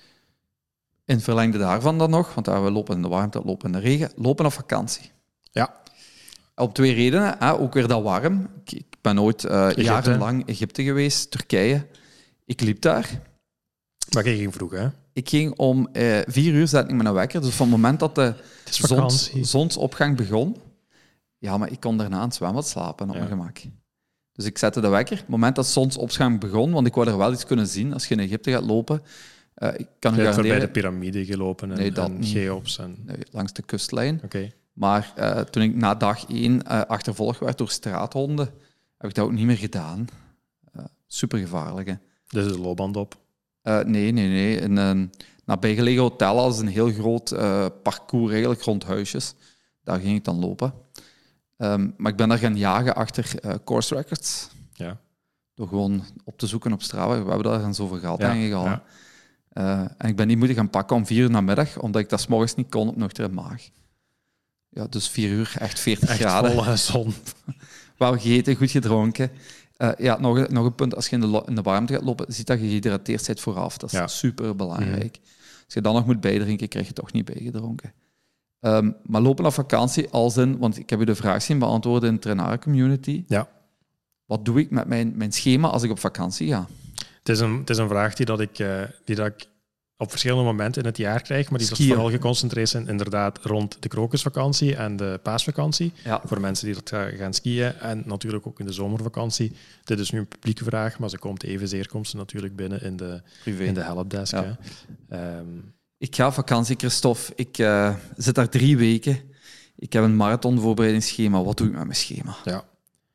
In verlengde daarvan dan nog, want we lopen in de warmte, lopen in de regen, lopen op vakantie. Ja. Op twee redenen. Hè. Ook weer dat warm. Ik, ik ben ooit uh, jarenlang Egypte geweest, Turkije. Ik liep daar. Maar je ging vroeg, hè? Ik ging om uh, vier uur, zette ik me een wekker. Dus van het moment dat de zons, zonsopgang begon... Ja, maar ik kon daarna aan het zwembad slapen op ja. mijn gemak. Dus ik zette de wekker. Op het moment dat zonsopgang begon, want ik wou er wel iets kunnen zien als je in Egypte gaat lopen. Uh, ik kan je hebt voorbij de piramide gelopen en, nee, dat en Cheops. En... Nee, langs de kustlijn. Okay. Maar uh, toen ik na dag één uh, achtervolgd werd door straathonden, heb ik dat ook niet meer gedaan. Uh, supergevaarlijk, hè. Dus de loopband op? Uh, nee, nee, nee. In een nabijgelegen hotel als een heel groot uh, parcours eigenlijk rond huisjes. Daar ging ik dan lopen. Um, maar ik ben daar gaan jagen achter uh, course records. Ja. Door gewoon op te zoeken op Strava. We hebben daar dan zoveel geld ja, aan gegaan. Ja. Uh, en ik ben niet moeten gaan pakken om vier uur namiddag, omdat ik dat 's morgens niet kon op nuchtere maag. Ja, dus vier uur, echt veertig echt graden. Volle zon. Wel gegeten, goed gedronken. Uh, ja, nog, nog een punt. Als je in de, lo- in de warmte gaat lopen, ziet dat je gehydrateerd bent vooraf. Dat is ja. super belangrijk. Mm. Als je dan nog moet bijdrinken, krijg je toch niet bijgedronken. Um, maar lopen op vakantie als in... Want ik heb je de vraag zien beantwoorden in de Trenara Community. Ja. Wat doe ik met mijn, mijn schema als ik op vakantie ga? Het is een, het is een vraag die, dat ik, uh, die dat ik op verschillende momenten in het jaar krijg, maar die dat vooral geconcentreerd zijn inderdaad rond de krokusvakantie en de paasvakantie. Ja. Voor mensen die dat gaan skiën en natuurlijk ook in de zomervakantie. Dit is nu een publieke vraag, maar ze komt evenzeer komt ze natuurlijk binnen in de, in de helpdesk. Ja. Um, ik ga op vakantie, Christophe. Ik uh, zit daar drie weken. Ik heb een marathonvoorbereidingsschema. Wat doe ik met mijn schema? Ja.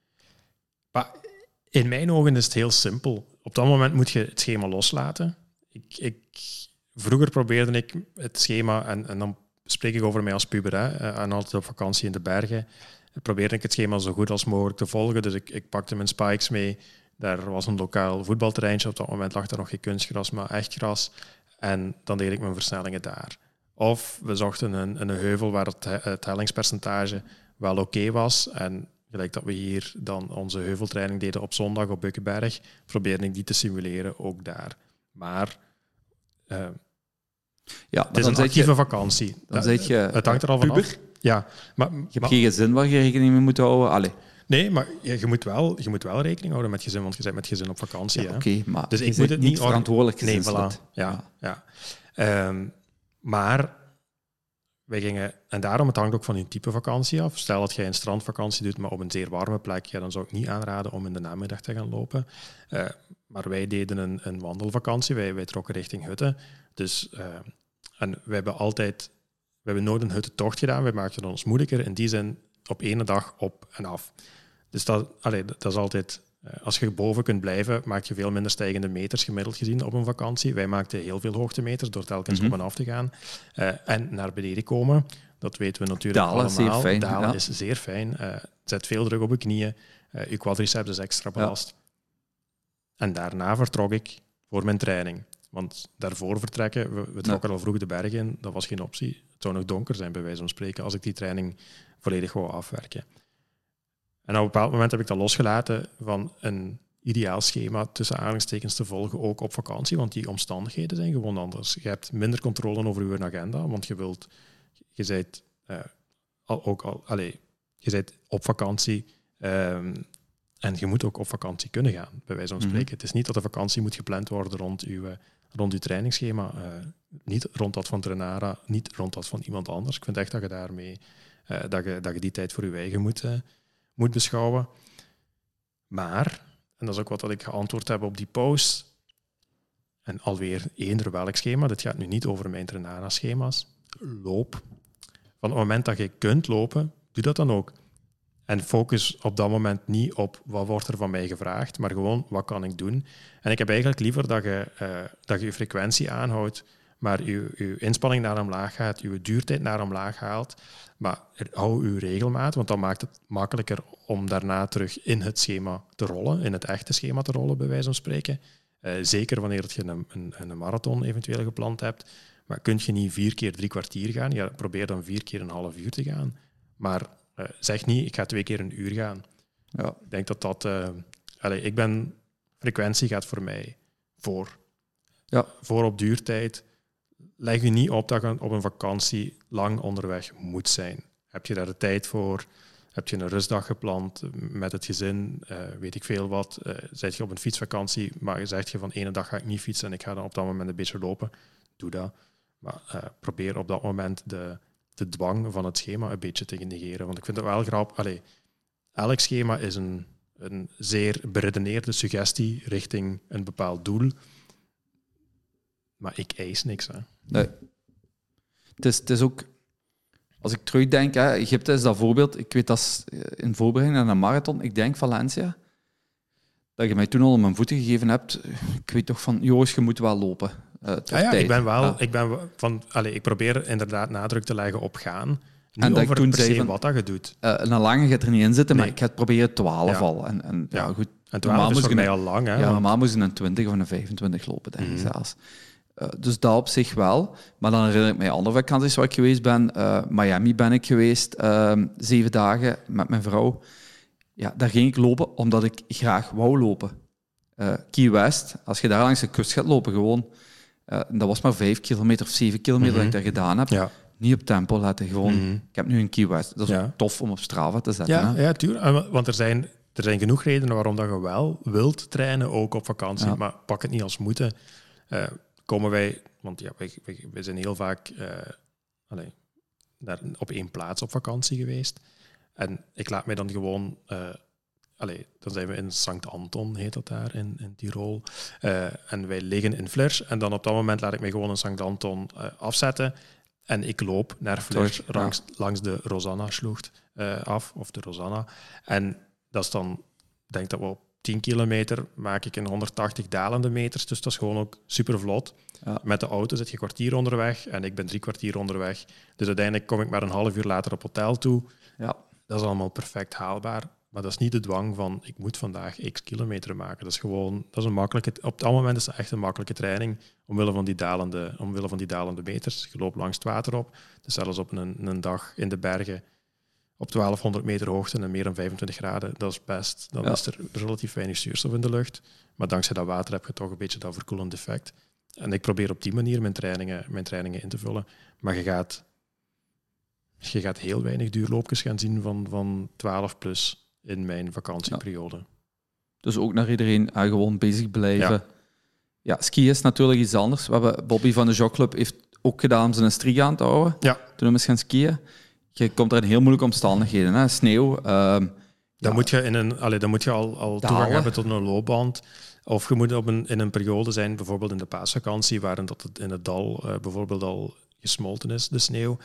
Maar in mijn ogen is het heel simpel. Op dat moment moet je het schema loslaten. Ik, ik, vroeger probeerde ik het schema, en, en dan spreek ik over mij als puber, hè, en altijd op vakantie in de bergen, probeerde ik het schema zo goed als mogelijk te volgen. Dus ik, ik pakte mijn spikes mee. Daar was een lokaal voetbalterreintje. Op dat moment lag er nog geen kunstgras, maar echt gras. en dan deed ik mijn versnellingen daar. Of we zochten een, een heuvel waar het, het hellingspercentage wel oké okay was. En gelijk dat we hier dan onze heuveltraining deden op zondag op Bukkenberg, probeerde ik die te simuleren ook daar. Maar uh, ja, het is een actieve je, vakantie. Dan zeg je, het hangt er al vanaf. Ja, maar, je hebt maar, geen gezin waar je rekening mee moet houden. Allee. Nee, maar je, je, moet wel, je moet wel rekening houden met gezin, want je bent met gezin op vakantie. Ja, Oké, okay, maar dus je ik moet het niet verantwoordelijk nee, voilà. Ja, ja. ja. Um, maar wij gingen, en daarom het hangt ook van je type vakantie af. Stel dat jij een strandvakantie doet, maar op een zeer warme plek, ja, dan zou ik niet aanraden om in de namiddag te gaan lopen. Uh, maar wij deden een, een wandelvakantie, wij, wij trokken richting hutten. Dus, uh, en we hebben altijd, we hebben nooit een huttentocht gedaan, wij maakten ons moeilijker in die zin op één dag op en af. Dus dat, allee, dat is altijd, uh, als je boven kunt blijven, maak je veel minder stijgende meters gemiddeld gezien op een vakantie. Wij maakten heel veel hoogtemeters door telkens mm-hmm. op en af te gaan. Uh, en naar beneden komen, dat weten we natuurlijk Dalen allemaal. Zeer fijn, Dalen ja. is zeer fijn. Uh, zet veel druk op je knieën. Uh, je quadriceps is extra belast. Ja. En daarna vertrok ik voor mijn training. Want daarvoor vertrekken, we, we trokken ja. al vroeg de bergen in, dat was geen optie. Het zou nog donker zijn, bij wijze van spreken, als ik die training volledig wou afwerken. En op een bepaald moment heb ik dat losgelaten van een ideaal schema tussen aanhalingstekens te volgen, ook op vakantie, want die omstandigheden zijn gewoon anders. Je hebt minder controle over je agenda, want je wilt, je bent uh, al, ook al, allez, je bent op vakantie um, en je moet ook op vakantie kunnen gaan, bij wijze van spreken. Mm-hmm. Het is niet dat de vakantie moet gepland worden rond je, rond je trainingsschema, uh, niet rond dat van Trenara, niet rond dat van iemand anders. Ik vind echt dat je daarmee, uh, dat je, dat je die tijd voor je eigen moet, uh, moet beschouwen. Maar, en dat is ook wat dat ik geantwoord heb op die post, en alweer eender welk schema, dit gaat nu niet over mijn Trenara-schema's, loop. Van het moment dat je kunt lopen, doe dat dan ook. En focus op dat moment niet op wat wordt er van mij gevraagd, maar gewoon wat kan ik doen. En ik heb eigenlijk liever dat je uh, dat je, je frequentie aanhoudt, maar je, je inspanning naar omlaag gaat, je duurtijd naar omlaag haalt. Maar hou je regelmaat, want dat maakt het makkelijker om daarna terug in het schema te rollen, in het echte schema te rollen, bij wijze van spreken. Uh, zeker wanneer je een, een, een marathon eventueel gepland hebt. Maar kun je niet vier keer drie kwartier gaan? Ja, probeer dan vier keer een half uur te gaan. Maar uh, zeg niet, ik ga twee keer een uur gaan. Ja. Ik denk dat dat... Uh, allez, ik ben... Frequentie gaat voor mij voor. Ja. Voor op duurtijd. Leg je niet op dat je op een vakantie lang onderweg moet zijn. Heb je daar de tijd voor? Heb je een rustdag gepland met het gezin? Uh, weet ik veel wat. Uh, zit je op een fietsvakantie, maar zeg je van ene dag ga ik niet fietsen en ik ga dan op dat moment een beetje lopen. Doe dat. Maar uh, probeer op dat moment de, de dwang van het schema een beetje te negeren. Want ik vind het wel grappig. Allee, elk schema is een, een zeer beredeneerde suggestie richting een bepaald doel. Maar ik eis niks. Hè. Nee. Het is, het is ook... Als ik terugdenk, hè, Egypte is dat voorbeeld. Ik weet dat in voorbereiding naar een marathon, ik denk Valencia, dat je mij toen al op mijn voeten gegeven hebt. Ik weet toch van, Joris, je moet wel lopen. Uh, ja, ja, ik ben wel... Ja. Ik, ben van, allez, ik probeer inderdaad nadruk te leggen op gaan. Niet en dat over ik toen per se van, wat dat je doet. Uh, een lange gaat er niet in zitten, nee. Maar ik ga het proberen twaalf ja. al. En, en, ja. Ja, goed. En twaalf is voor mij al lang. Hè, ja, want... normaal moest je een twintig of een vijfentwintig lopen, denk ik mm. zelfs. Uh, dus dat op zich wel. Maar dan herinner ik mij andere vakanties waar ik geweest ben. Uh, Miami ben ik geweest, uh, zeven dagen met mijn vrouw. Ja, daar ging ik lopen omdat ik graag wou lopen. Uh, Key West, als je daar langs de kust gaat lopen, gewoon... Uh, dat was maar vijf kilometer of zeven kilometer mm-hmm. dat ik daar gedaan heb. Ja. Niet op tempo laten, gewoon... Mm-hmm. Ik heb nu een Key West. Dat is ja. tof om op Strava te zetten. Ja, ja tuurlijk. Want er zijn, er zijn genoeg redenen waarom dat je wel wilt trainen, ook op vakantie. Ja. Maar pak het niet als moeten. Uh, komen wij... Want ja, wij, wij, wij zijn heel vaak uh, allez, daar op één plaats op vakantie geweest. En ik laat mij dan gewoon... Uh, allez, dan zijn we in Sankt Anton, heet dat daar, in, in Tirol. Uh, en wij liggen in Flers. En dan op dat moment laat ik mij gewoon in Sankt Anton uh, afzetten. En ik loop naar Flers ja. langs, langs de Rosanna-sloegt uh, af, of de Rosanna. En dat is dan... Ik denk dat we op tien kilometer maak ik een honderdtachtig dalende meters. Dus dat is gewoon ook super vlot. Ja. Met de auto zit je een kwartier onderweg en ik ben drie kwartier onderweg. Dus uiteindelijk kom ik maar een half uur later op hotel toe. Ja. Dat is allemaal perfect haalbaar. maar dat is niet de dwang van ik moet vandaag x kilometer maken. Dat is gewoon, dat is een makkelijke, op dat moment is dat echt een makkelijke training omwille van die dalende, omwille van die dalende meters. Je loopt langs het water op, dus zelfs op een, een dag in de bergen op twaalfhonderd meter hoogte en meer dan vijfentwintig graden, dat is best. Dan ja. is er relatief weinig zuurstof in de lucht. Maar dankzij dat water heb je toch een beetje dat verkoelend effect. En ik probeer op die manier mijn trainingen, mijn trainingen in te vullen. Maar je gaat, je gaat heel weinig duurloopjes gaan zien van, van twaalf plus in mijn vakantieperiode. Ja. Dus ook naar iedereen uh, gewoon bezig blijven. Ja. ja, skiën is natuurlijk iets anders. We hebben, Bobby van de Jogclub heeft ook gedaan om zijn strie aan te houden. Ja. Toen we gaan skiën. Je komt er in heel moeilijke omstandigheden. Hè? Sneeuw. Uh, dan, ja. moet je in een, allee, dan moet je al, al toegang hebben tot een loopband. Of je moet op een, in een periode zijn, bijvoorbeeld in de paasvakantie, waarin dat het in het dal uh, bijvoorbeeld al gesmolten is, de sneeuw.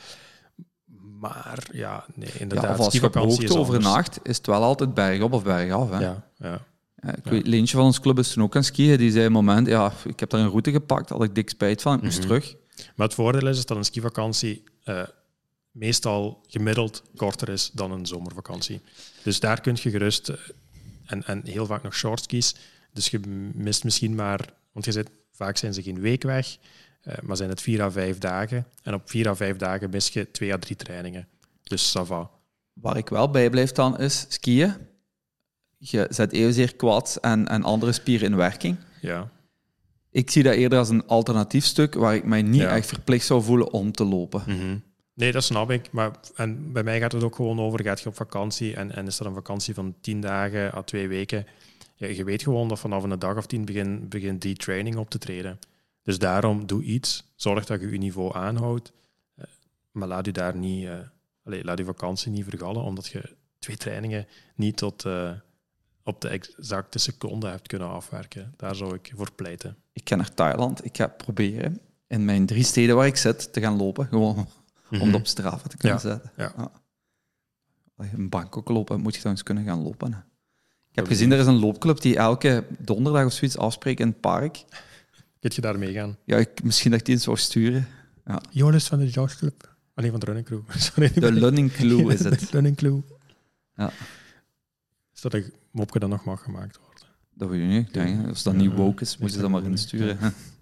Maar ja, nee, inderdaad. Ja, of als je op hoogte overnacht, is het wel altijd bergop of bergaf. Hè? Ja, ja. Ja, ik weet, Leentje van ons club is toen ook aan skiën. Die zei, moment, ja, ik heb daar een route gepakt, had ik dik spijt van, ik moest mm-hmm. terug. Maar het voordeel is dat een skivakantie uh, meestal gemiddeld korter is dan een zomervakantie. Dus daar kun je gerust, uh, en, en heel vaak nog shortskis, dus je mist misschien maar, want je zit, vaak zijn ze geen week weg, uh, maar zijn het vier à vijf dagen. En op vier à vijf dagen mis je twee à drie trainingen. Dus ça va. Waar ik wel bij blijf dan is skiën. Je zet evenzeer quads en, en andere spieren in werking. Ja. Ik zie dat eerder als een alternatief stuk waar ik mij niet ja. echt verplicht zou voelen om te lopen. Mm-hmm. Nee, dat snap ik. Maar en bij mij gaat het ook gewoon over, gaat je op vakantie en, en is er een vakantie van tien dagen à twee weken. Ja, je weet gewoon dat vanaf een dag of tien begint begin die training op te treden. Dus daarom, doe iets. Zorg dat je je niveau aanhoudt. Uh, maar laat je daar niet... Uh, allez, laat je vakantie niet vergallen, omdat je twee trainingen niet tot... Uh, op de exacte seconde hebt kunnen afwerken. Daar zou ik voor pleiten. Ik ga naar Thailand. Ik ga proberen in mijn drie steden waar ik zit te gaan lopen. Gewoon mm-hmm. om het op Strava te kunnen ja. zetten. Ja. Ja. Als je in Bangkok lopen, moet je trouwens kunnen gaan lopen. Hè. Ik heb gezien, er is een loopclub die elke donderdag of zoiets afspreekt in het park. Kun je daar mee gaan? Ja, ik, misschien dat ik die eens zou sturen. Ja. Jonas van de Jogclub. Alleen van de Running Crew. Sorry, de Running Crew is het. De Running Crew. Ja. Is dat een mopje dat nog mag gemaakt worden? Dat weet je niet. Denk, als dat niet woke is, moet je dat maar insturen.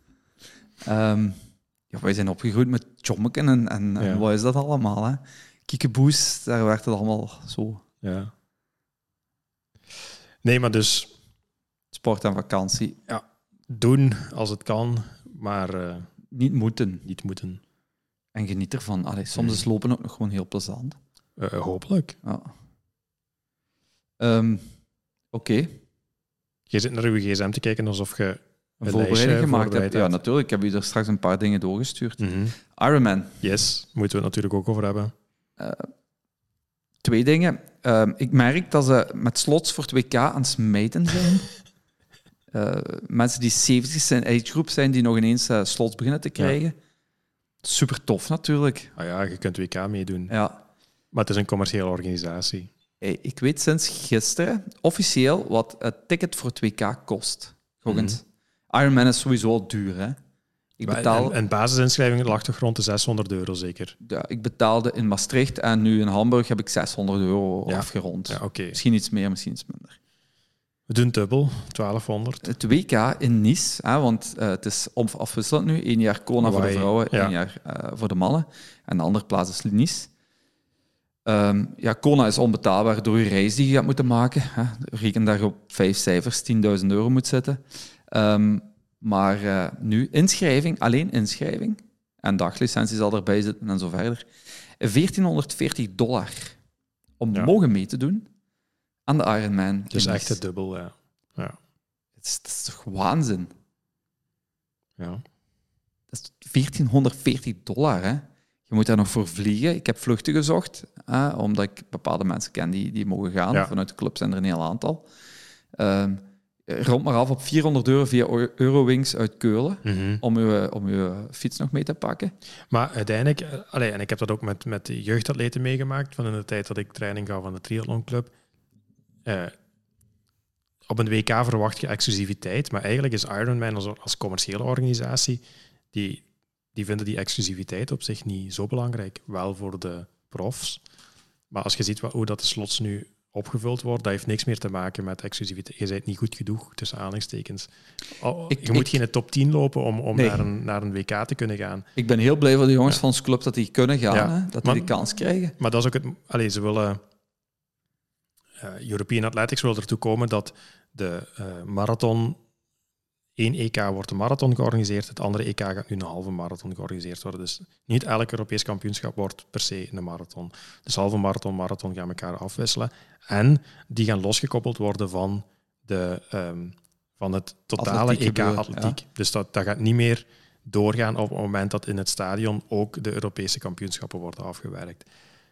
Ja. um, ja, wij zijn opgegroeid met Jommeken en, en, ja. en wat is dat allemaal? Hè? Kiekeboes, daar werd het allemaal zo. Ja. Nee, maar dus... Sport en vakantie. Ja, doen als het kan, maar... Uh, niet moeten. Niet moeten. En geniet ervan. Allee, soms is lopen ook nog gewoon heel plezant. Uh, hopelijk. Ja. Um, Oké. Okay. Je zit naar je gsm te kijken alsof je een voorbereiding gemaakt hebt. Ja, natuurlijk. Ik heb je er straks een paar dingen doorgestuurd. Mm-hmm. Ironman. Yes, moeten we het natuurlijk ook over hebben. Uh, twee dingen. Uh, ik merk dat ze met slots voor het W K aan het smijten zijn. uh, mensen die zeventig zijn, agegroep zijn, die nog ineens uh, slots beginnen te krijgen. Ja. Super tof natuurlijk. Ah ja, je kunt W K meedoen. Ja. Maar het is een commerciële organisatie. Hey, ik weet sinds gisteren officieel wat het ticket voor het W K kost. Mm-hmm. Ironman is sowieso al duur, hè? Ik betaal... En, en basisinschrijving lag toch rond de zeshonderd euro, zeker? Ja, ik betaalde in Maastricht en nu in Hamburg heb ik zeshonderd euro ja. afgerond. Ja, okay. Misschien iets meer, misschien iets minder. We doen dubbel, twaalfhonderd. Het W K in Nice, hè, want uh, het is afwisselend nu. Eén jaar Kona Hawaii. Voor de vrouwen, ja. één jaar uh, voor de mannen. En de andere plaats is Nice. Um, ja, Kona is onbetaalbaar door je reis die je gaat moeten maken. Hè. Reken daar op vijf cijfers, tienduizend euro moet zitten. Um, maar uh, nu inschrijving, alleen inschrijving, en daglicentie zal erbij zitten en zo verder, veertienhonderdveertig dollar om ja. mogen mee te doen aan de Ironman. Het is echt het dubbel, ja. ja. Het is, dat is toch waanzin? Ja. Dat is veertienhonderdveertig dollar, hè? Je moet daar nog voor vliegen. Ik heb vluchten gezocht, hè, omdat ik bepaalde mensen ken die, die mogen gaan. Ja. Vanuit de club zijn er een heel aantal. Um, rond maar af op vierhonderd euro via Eurowings uit Keulen, mm-hmm. om uw, om uw fiets nog mee te pakken. Maar uiteindelijk, allee, en ik heb dat ook met, met de jeugdatleten meegemaakt, van in de tijd dat ik training gaf aan de triathlonclub. Uh, op een W K verwacht je exclusiviteit, maar eigenlijk is Ironman als, als commerciële organisatie, die, die vinden die exclusiviteit op zich niet zo belangrijk. Wel voor de profs, maar als je ziet wat, hoe dat de slots nu opgevuld wordt, dat heeft niks meer te maken met exclusiviteit. Je bent niet goed genoeg, tussen aanhalingstekens. Oh, Ik- je moet ik- geen top tien lopen om, om Nee. naar, een, naar een W K te kunnen gaan. Ik ben heel blij voor de jongens Ja. van ons club dat die kunnen gaan, Ja. hè? Dat die Maar- de kans krijgen. Maar dat is ook het... Allee, ze willen... Uh, European Athletics wil ertoe komen dat de uh, marathon... één E K wordt een marathon georganiseerd, het andere E K gaat nu een halve marathon georganiseerd worden. Dus niet elk Europees kampioenschap wordt per se een marathon. Dus halve marathon, marathon gaan elkaar afwisselen. En die gaan losgekoppeld worden van, de, um, van het totale Atletiek E K gebeuren, atletiek. ja. Dus dat, dat gaat niet meer doorgaan op het moment dat in het stadion ook de Europese kampioenschappen worden afgewerkt.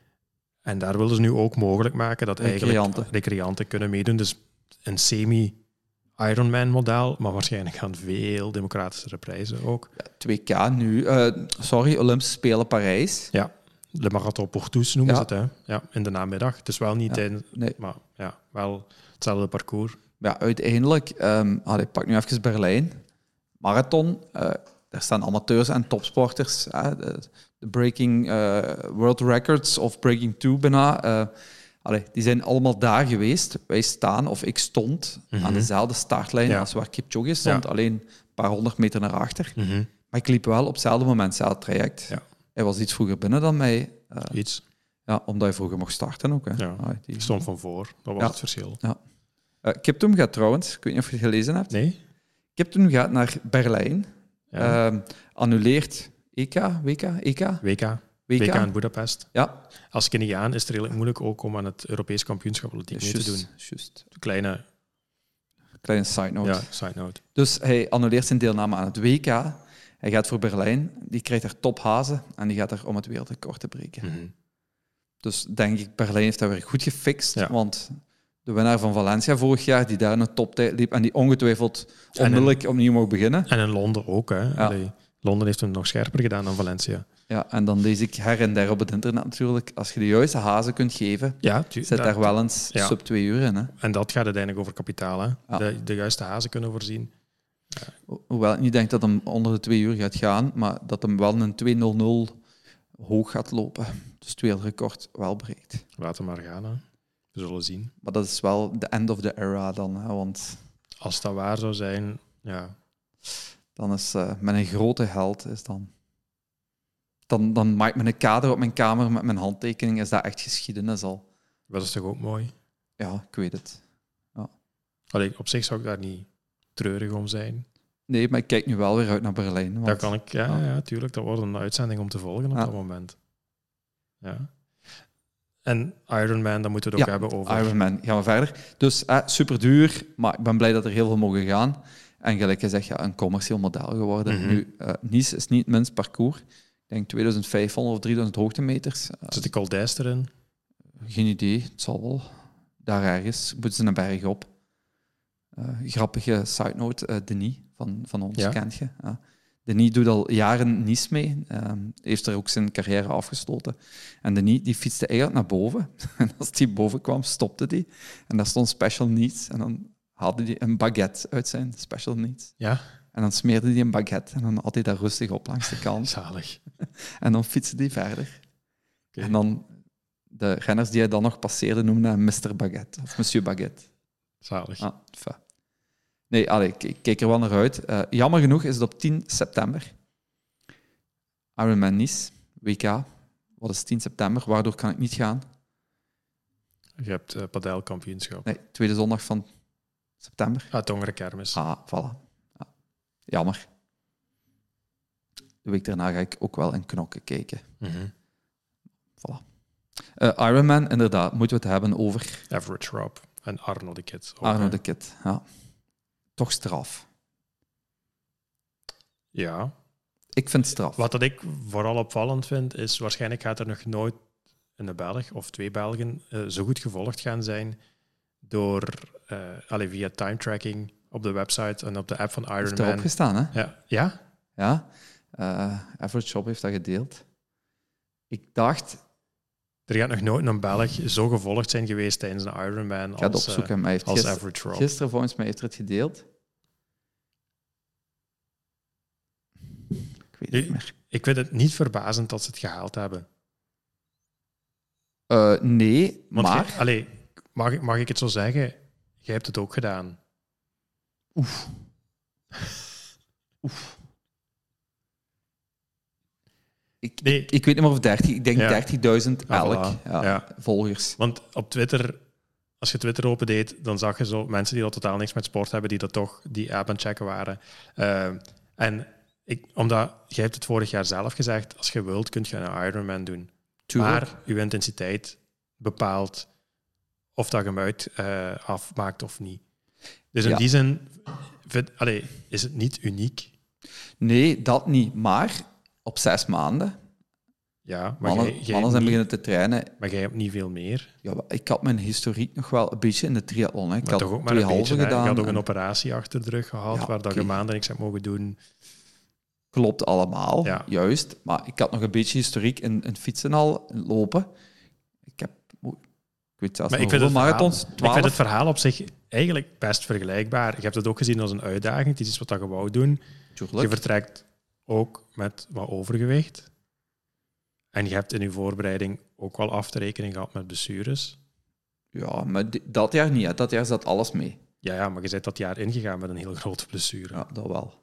En daar willen ze nu ook mogelijk maken dat Recreanten. eigenlijk recreanten kunnen meedoen. Dus een semi... Ironman-model, maar waarschijnlijk gaan veel democratischere prijzen ook. Ja, twee K nu. Uh, sorry, Olympische Spelen Parijs. Ja, de Marathon Portoes noemen Ja. ze het. Hè? Ja, in de namiddag. Het is wel niet Ja, tijdens... nee. Maar ja, wel hetzelfde parcours. Ja, uiteindelijk, um, allee, ik pak nu even Berlijn. Marathon, uh, daar staan amateurs en topsporters. Uh, de, de breaking uh, world records of breaking two bijna. Uh, allee, die zijn allemaal daar geweest. Wij staan, of ik stond, Mhm. aan dezelfde startlijn Ja. als waar Kipchoge stond. Ja. Alleen een paar honderd meter naar achter. Mm-hmm. Maar ik liep wel op hetzelfde moment, hetzelfde traject. Ja. Hij was iets vroeger binnen dan mij. Uh, Iets. ja, omdat hij vroeger mocht starten ook. Hè. Ja. Allee, die... Ik stond van voor. Dat was Ja. het verschil. Uh, Kiptum gaat trouwens, ik weet niet of je het gelezen hebt. Nee? Kiptum gaat naar Berlijn. Ja. Uh, annuleert E K, W K, E K? W K. W K. W K in Budapest. Ja, Als Keniaan is het redelijk moeilijk ook om aan het Europees kampioenschap atletiek mee te doen. juist, juist. Kleine Kleine side note. ja, side note. Dus hij annuleert zijn deelname aan het W K. Hij gaat voor Berlijn. Die krijgt er tophazen en die gaat er om het wereldrecord te breken. Mm-hmm. Dus denk ik, Berlijn heeft dat weer goed gefixt. Ja. Want de winnaar van Valencia vorig jaar, die daar een toptijd liep en die ongetwijfeld En onmiddellijk opnieuw mocht beginnen. En in Londen ook. Hè. Ja. Allee, Londen heeft hem nog scherper gedaan dan Valencia. Ja, en dan lees ik her en der op het internet natuurlijk. Als je de juiste hazen kunt geven, Ja, tu- zit dat- daar wel eens ja. sub twee uur in. Hè? En dat gaat uiteindelijk over kapitaal. Hè? Ja. De, de juiste hazen kunnen voorzien. Ho- Hoewel ik niet denk dat hem onder de twee uur gaat gaan, maar dat hem wel een twee nul nul hoog gaat lopen. Dus het wereldrecord wel breekt. Laten we maar gaan. Hè. We zullen zien. Maar dat is wel de end of the era dan. Hè? Want Als dat waar zou zijn, ja. dan is uh, met een grote held is dan... Dan, dan maak ik me een kader op mijn kamer met mijn handtekening. Is dat echt geschiedenis al? Dat is toch ook mooi? Ja, ik weet het. Allee, op zich zou ik daar niet treurig om zijn. Nee, maar ik kijk nu wel weer uit naar Berlijn. Want... Dat kan ik, ja, Ja. ja, tuurlijk. Dat wordt een uitzending om te volgen op Ja. dat moment. Ja. En Ironman, dan moeten we het ook Ja, hebben over... Ironman, gaan we verder. Dus eh, super duur, maar ik ben blij dat er heel veel mogen gaan. En gelijk gezegd, ja, een commercieel model geworden. Mhm. Nu, uh, Nice is niet het minst parcours. Ik denk tweeduizend vijfhonderd of drieduizend hoogtemeters. Uh, Zit de Col d'Este erin? geen idee, het zal wel. Daar ergens moeten ze een berg op. Uh, grappige side note, uh, Denis van, van ons, Ja. kent je. Uh, Denis doet al jaren Nice mee. Uh, heeft er ook zijn carrière afgesloten. En Denis die fietste eigenlijk naar boven. En als die boven kwam, stopte die. En daar stond Special Needs. En dan haalde hij een baguette uit zijn Special Needs. Ja. En dan smeerde hij een baguette. En dan had hij daar rustig op langs de kant. Zalig. En dan fietste hij verder. Okay. En dan de renners die hij dan nog passeerde noemden hem mister Baguette. Of Monsieur Baguette. Zalig. Ah, enfin. Nee, allee, ik, ik kijk er wel naar uit. Uh, jammer genoeg is het op tien september. Ironman Nice, W K. Wat is tien september? Waardoor kan ik niet gaan? Je hebt uh, padelkampioenschap. Nee, tweede zondag van september. Ah, Tongere Kermis. Ah, voilà. Ja. Jammer. De week daarna ga ik ook wel in knokken kijken. Mm-hmm. Voilà. Uh, Ironman, inderdaad, moeten we het hebben over... Average Rob en Arno de Kid. Ook, Arno hè? de Kid, ja. Toch straf. Ja. Ik vind straf. Wat dat ik vooral opvallend vind, is waarschijnlijk gaat er nog nooit een Belg of twee Belgen uh, zo goed gevolgd gaan zijn door uh, allee, via time tracking op de website en op de app van Heeft erop Ironman. gestaan, hè? Ja? Ja? Ja. Uh, Average Shop heeft dat gedeeld. Ik dacht... Er gaat nog nooit een Belg zo gevolgd zijn geweest tijdens een Ironman Ik ga het als, opzoeken, uh, maar hij heeft als gister, Average Rob. gisteren volgens mij heeft er het gedeeld. Ik weet het niet meer. Ik vind het niet verbazend dat ze het gehaald hebben. Uh, nee, Want maar... ge- allee, mag, ik- mag ik het zo zeggen? Jij hebt het ook gedaan. Oef. Oef. Ik, Nee. ik, ik weet niet meer of dertig, ik denk Ja. dertigduizend Ah, elk voilà. ja, Ja. volgers. Want op Twitter, als je Twitter opendeed, dan zag je zo mensen die dat totaal niks met sport hebben, die dat toch die app aan het checken waren. Uh, en ik, omdat, jij hebt het vorig jaar zelf gezegd, als je wilt, kun je een Ironman doen. Tuurlijk. Maar je intensiteit bepaalt of dat je hem uit uh, afmaakt of niet. Dus in Ja. die zin vind, allee, is het niet uniek. Nee, dat niet. Maar op zes maanden. Ja, maar Mannen, jij, jij mannen zijn niet, beginnen te trainen. maar jij hebt niet veel meer. Ja, ik had mijn historiek nog wel een beetje in de triathlon. Hè. Ik Maar had toch ook maar twee een halve beetje. Hè? gedaan. Je had ook een en- operatie achter de rug gehad, Ja, waar dat oké. je maanden niks hebt mogen doen. Klopt allemaal, Ja. juist. Maar ik had nog een beetje historiek in, in fietsen al, in lopen. Ik heb... oeh, Ik weet zelfs Maar nog ik vind, hoeveel het verhaal, marathons. ik twaalf. vind het verhaal op zich eigenlijk best vergelijkbaar. Je hebt het ook gezien als een uitdaging. Het is iets wat je wou doen. Tuurlijk. Je vertrekt ook met wat overgewicht. En je hebt in je voorbereiding ook wel af te rekenen gehad met blessures. Ja, maar di- dat jaar niet. Hè. Dat jaar zat alles mee. Ja, ja, maar je bent dat jaar ingegaan met een heel grote blessure. Ja, dat wel.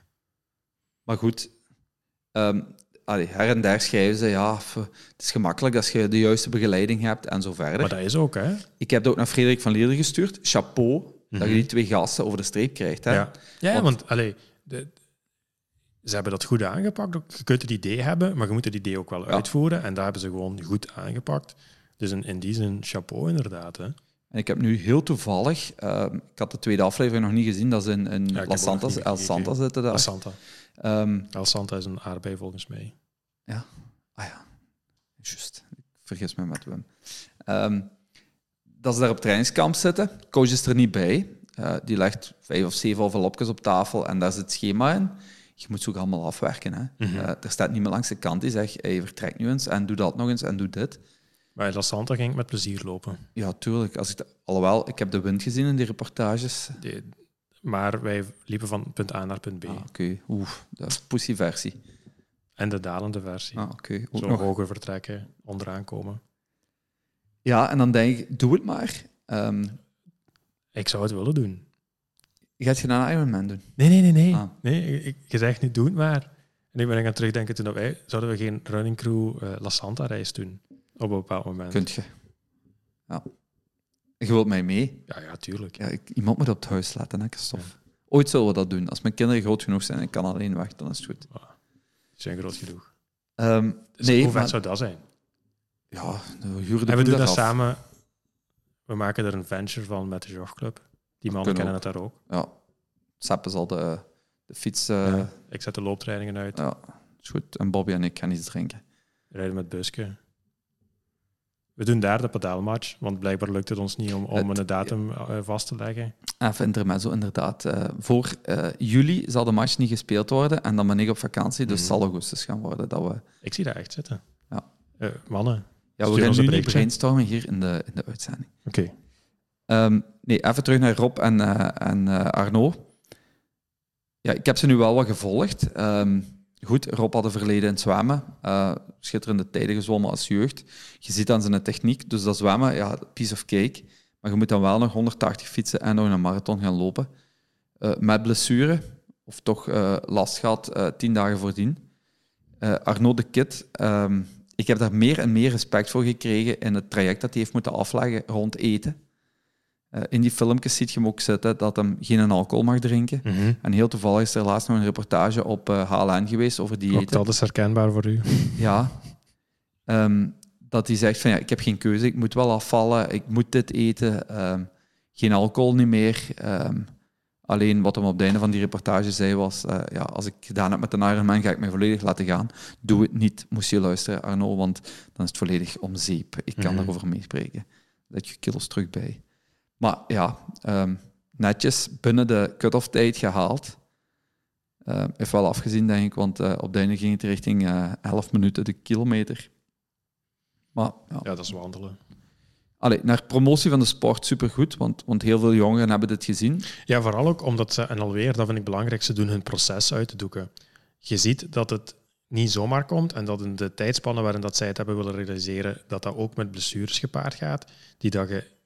Maar goed, ehm, allee, her en der schrijven ze, ja, f- het is gemakkelijk als je de juiste begeleiding hebt en zo verder. Maar dat is ook, hè? Ik heb dat ook naar Frederik van Lierde gestuurd. Chapeau, dat Mhm. je die twee gasten over de streep krijgt. Hè. Ja, ja Want- want allee, de, ze hebben dat goed aangepakt. Je kunt het idee hebben, maar je moet het idee ook wel Ja. uitvoeren. En dat hebben ze gewoon goed aangepakt. Dus in, in die zin, chapeau inderdaad. Hè. En ik heb nu heel toevallig, ehm, ik had de tweede aflevering nog niet gezien, dat is in, in Ja, ik heb La ook Santa, nog niet El gekeken. Santa zitten daar. El Santa. Ehm, El Santa is een aardbei volgens mij. ah ja, juist. Ik vergis me met Wim. Ehm, dat ze daar op trainingskamp zitten. Coach is er niet bij. Uh, die legt vijf of zeven envelopjes op tafel en daar zit het schema in. Je moet ze ook allemaal afwerken. Hè. Mhm. Uh, er staat niemand langs de kant die zegt, hey, vertrek nu eens en doe dat nog eens en doe dit. Maar in La Santa ging ik met plezier lopen. Ja, tuurlijk. Als ik de, alhoewel, ik heb de wind gezien in die reportages. Die, maar wij liepen van punt A naar punt B. Ah, Oké, okay. Oeh, dat is pussy-versie. En de dalende versie. Ah, Oké, okay. Ook Zo nog. hoger vertrekken, onderaan komen. Ja, en dan denk ik, doe het maar. Um, Ik zou het willen doen. Gaat je naar een Ironman doen? Nee, nee, nee. nee. Ah. nee ik, je zegt niet, doe het maar. En ik ben gaan terugdenken toen dat wij... Zouden we geen running crew uh, La Santa-reis doen? Op een bepaald moment. Kunt je. Ja. Je wilt mij mee? Ja, ja, tuurlijk. Ja, ik, iemand moet op het huis laten, hè, Christophe. Ja. Ooit zullen we dat doen. Als mijn kinderen groot genoeg zijn en ik kan alleen weg, dan is het goed. Wow. Die zijn groot genoeg. Um, Dus nee, hoe vet maar, zou dat zijn? ja, we huren de En we doen boel dat af. samen... We maken er een venture van met de Jogclub. Die mannen Kunnen kennen het daar ook. Ja, Sepp is al de, de fiets... Uh, Ja, ik zet de looptrainingen uit. ja, is goed. En Bobby en ik gaan iets drinken. Rijden met busje. We doen daar de padaalmatch, want blijkbaar lukt het ons niet om, om Het- een datum uh, vast te leggen. Even intermezzo, inderdaad. Uh, voor uh, juli zal de match niet gespeeld worden en dan ben ik op vakantie, dus Mhm. het zal augustus gaan worden. Dat we... Ik zie dat echt zitten. Ja. Uh, mannen. Ja, Stuur we gaan ons nu een niet berichtje. brainstormen hier in de, in de uitzending. Oké. Okay. Um, nee, even terug naar Rob en, uh, en uh, Arno. Ja, ik heb ze nu wel wat gevolgd. Um, goed, Rob had een verleden in het zwemmen. Uh, schitterende tijden gezwommen als jeugd. Je ziet aan zijn techniek, dus dat zwemmen, ja, piece of cake. Maar je moet dan wel nog honderdtachtig fietsen en nog een marathon gaan lopen. Uh, met blessure, of toch uh, last gehad, uh, tien dagen voordien. Uh, Arno de Kid, um, ik heb daar meer en meer respect voor gekregen in het traject dat hij heeft moeten afleggen rond eten. Uh, in die filmpjes ziet je hem ook zitten dat hij geen alcohol mag drinken. Mm-hmm. En heel toevallig is er laatst nog een reportage op uh, H L N geweest over Ook diëten. dat is herkenbaar voor u. Ja. Um, dat hij zegt van ja, ik heb geen keuze, ik moet wel afvallen, ik moet dit eten. Um, geen alcohol niet meer. Um, alleen wat hem op het einde van die reportage zei was, uh, ja, als ik gedaan heb met de Ironman, ga ik mij volledig laten gaan. Doe het niet, moest je luisteren, Arno, want dan is het volledig om zeep. Ik kan Mm-hmm. daarover meespreken. Dat je kilo's terug bij. Maar ja, um, netjes binnen de cut-off tijd gehaald. Uh, heeft wel afgezien, denk ik, want uh, op de einde ging het richting uh, elf minuten de kilometer. Maar ja, Ja, dat is wandelen. allee, naar promotie van de sport, supergoed, want, want heel veel jongeren hebben dit gezien. Ja, vooral ook omdat ze, en alweer, dat vind ik belangrijk, ze doen hun proces uit te doeken. Je ziet dat het niet zomaar komt en dat in de tijdspannen waarin dat zij het hebben willen realiseren, dat dat ook met blessures gepaard gaat, die dat je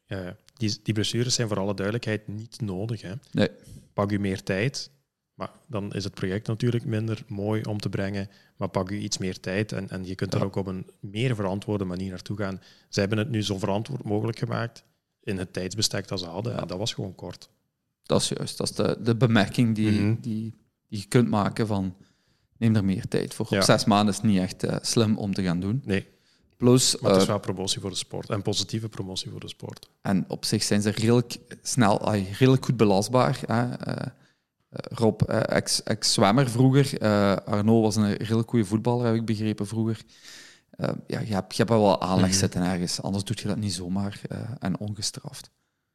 ja, die, die blessures zijn voor alle duidelijkheid niet nodig. Hè. Nee. Pak u meer tijd, maar dan is het project natuurlijk minder mooi om te brengen. Maar pak u iets meer tijd en, en je kunt er Ja. ook op een meer verantwoorde manier naartoe gaan. Zij hebben het nu zo verantwoord mogelijk gemaakt in het tijdsbestek dat ze hadden. Ja. En dat was gewoon kort. Dat is juist. Dat is de, de bemerking die, Mhm. die, die je kunt maken van neem er meer tijd voor. Ja. Op zes maanden is niet echt uh, slim om te gaan doen. Nee, Plus, maar het is uh, wel promotie voor de sport. En positieve promotie voor de sport. en op zich zijn ze redelijk snel, ay, redelijk goed belastbaar. Hè. Uh, uh, Rob, uh, ex, ex-zwemmer vroeger. Uh, Arnaud was een redelijk goede voetballer, heb ik begrepen vroeger. Uh, ja, je, hebt, je hebt wel aanleg Mhm. zitten ergens, anders doe je dat niet zomaar uh, en ongestraft.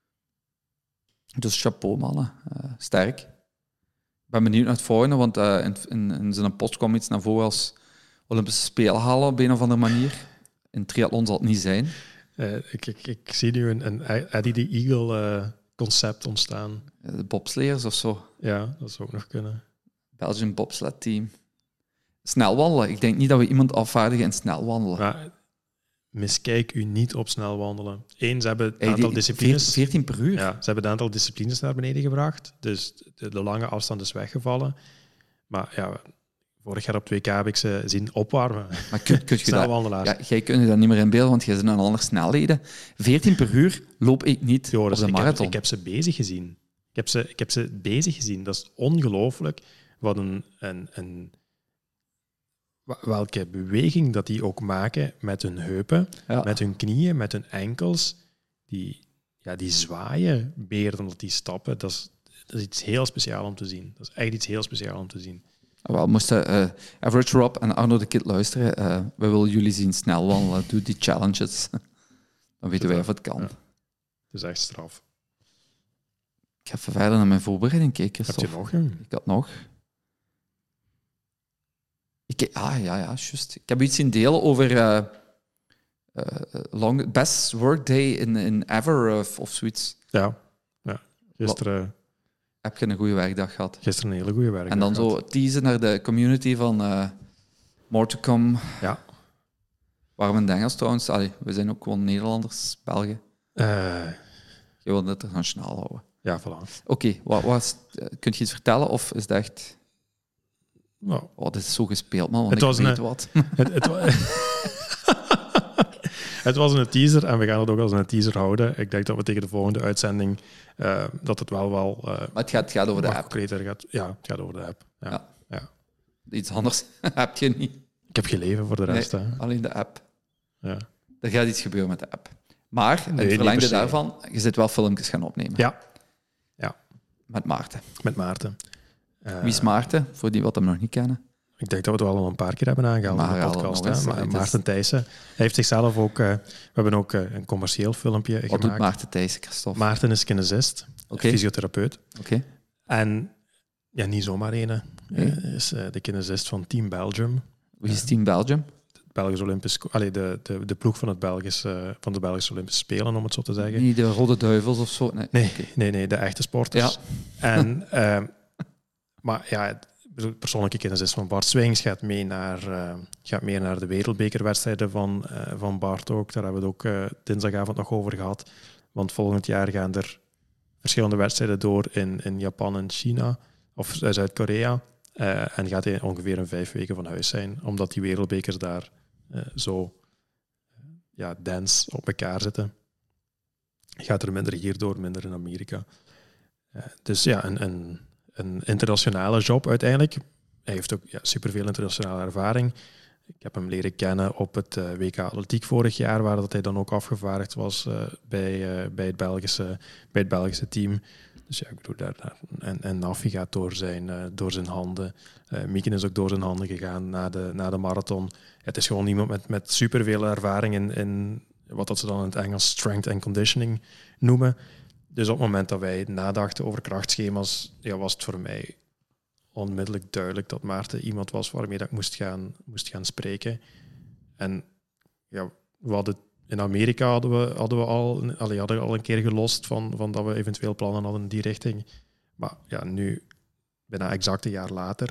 Dus chapeau, mannen. Uh, sterk. Ik ben benieuwd naar het volgende, want uh, in, in, in zijn post kwam iets naar voren als Olympische Spelen halen op een of andere manier. In triathlon zal het niet zijn. Uh, ik, ik, ik zie nu een, een Eddie the Eagle uh, concept ontstaan. De bobsleers of zo. Ja, dat zou ook nog kunnen. Belgian bobsled team. Snelwandelen. Ik denk niet dat we iemand afvaardigen in snelwandelen. Maar miskijk u niet op snel wandelen. Eén, ze hebben het Hey, aantal die- disciplines... veertien per uur. Ja, ze hebben het aantal disciplines naar beneden gebracht. Dus de, de lange afstand is weggevallen. Maar ja, vorig jaar op twee K heb ik ze zien opwarmen. Maar kun, kun je dat... Snelwandelaars. Ja, jij kunt je dat niet meer inbeelden, want jij zit aan andere snelheden. veertien per uur loop ik niet Joris, op de ik, heb, marathon. ik heb ze bezig gezien. Ik heb ze, ik heb ze bezig gezien. Dat is ongelooflijk wat een, een, een... wa- welke beweging dat die ook maken met hun heupen, Ja. met hun knieën, met hun enkels. Die, ja, die zwaaien meer dan dat die stappen. Dat is, dat is iets heel speciaals om te zien. Dat is echt iets heel speciaals om te zien. Wel, moesten uh, Average Rob en Arno de Kid luisteren. Uh, we willen jullie zien snel wandelen. Doe die challenges. Dan weten wij of het kan. Ja. Het is echt straf. Ik ga even verder naar mijn voorbereiding kijken, Heb je Christophe. nog? Hè? Ik had nog. Ik, ah, ja, ja, juist. Ik heb iets in delen over uh, uh, long, best workday in, in ever of, of zoiets. Ja. ja. Gisteren, Heb je een goede werkdag gehad? gisteren een hele goede werk. En dan zo teasen naar de community van uh, more to come. Ja. Waarom in het Engels trouwens? Allee, we zijn ook gewoon Nederlanders, Belgen. Uh, Je wilt het internationaal houden. ja, voilà. Oké, okay, wat, wat, kun je iets vertellen of is het echt... Nou, Oh, dit is zo gespeeld, man, want Het ik was weet een- wat. het, het, wa- het was een teaser en we gaan het ook als een teaser houden. Ik denk dat we tegen de volgende uitzending uh, dat het wel wel uh, Maar het gaat, het gaat over de wat app. concreter gaat. Ja, het gaat over de app. Ja. Ja. Ja. Iets anders heb je niet. Ik heb geleven voor de rest. Nee, Hè. alleen de app. Ja. Er gaat iets gebeuren met de app. Maar, in niet het per verlengde se. daarvan, je zit wel filmpjes gaan opnemen. Ja, Met Maarten. met Maarten. Uh, Wie is Maarten, voor die wat hem nog niet kennen? Ik denk dat we het wel al een paar keer hebben aangehaald Maar in de herhaal het podcast. nog eens, hè. hè. Ma- Het is- Maarten Thijssen. Hij heeft zichzelf ook... Uh, we hebben ook uh, een commercieel filmpje Wat gemaakt. doet Maarten Thijssen, Christophe? Maarten is kinesist, Oké. fysiotherapeut. Oké. En ja, niet zomaar ene. Nee. Hij is uh, de kinesist van Team Belgium. Wie is Team Belgium? Het Belgisch Olympisch... Allee, de, de, de ploeg van, het Belgisch, uh, van de Belgische Olympische Spelen, om het zo te zeggen. Niet de Rode Duivels of zo? Nee. Nee, nee, nee, de echte sporters. En, uh, maar ja, de persoonlijke kennis van Bart Swings gaat mee naar, uh, gaat mee naar de wereldbekerwedstrijden van, uh, van Bart ook. Daar hebben we het ook uh, dinsdagavond nog over gehad. Want volgend jaar gaan er verschillende wedstrijden door in, in Japan en China, of Zuid-Korea. Uh, en gaat hij ongeveer in vijf weken van huis zijn, omdat die wereldbekers daar uh, zo uh, ja, dense op elkaar zitten. Gaat er minder hierdoor, minder in Amerika. Uh, dus ja, een, een, een internationale job uiteindelijk. Hij heeft ook ja, superveel internationale ervaring. Ik heb hem leren kennen op het uh, W K Atletiek vorig jaar, waar dat hij dan ook afgevaardigd was uh, bij, uh, bij, het Belgische, bij het Belgische team. Dus ja, ik bedoel, daar, daar, en, en Nafi gaat door zijn, uh, door zijn handen. Uh, Mieken is ook door zijn handen gegaan na de, na de marathon. Ja, het is gewoon iemand met, met superveel ervaring in, in wat dat ze dan in het Engels strength and conditioning noemen. Dus op het moment dat wij nadachten over krachtschema's, ja, was het voor mij onmiddellijk duidelijk dat Maarten iemand was waarmee dat ik moest gaan, moest gaan spreken. En ja, we hadden in Amerika hadden we, hadden we al, allee, hadden al een keer gelost van, van dat we eventueel plannen hadden in die richting. Maar ja, nu, bijna exact een jaar later,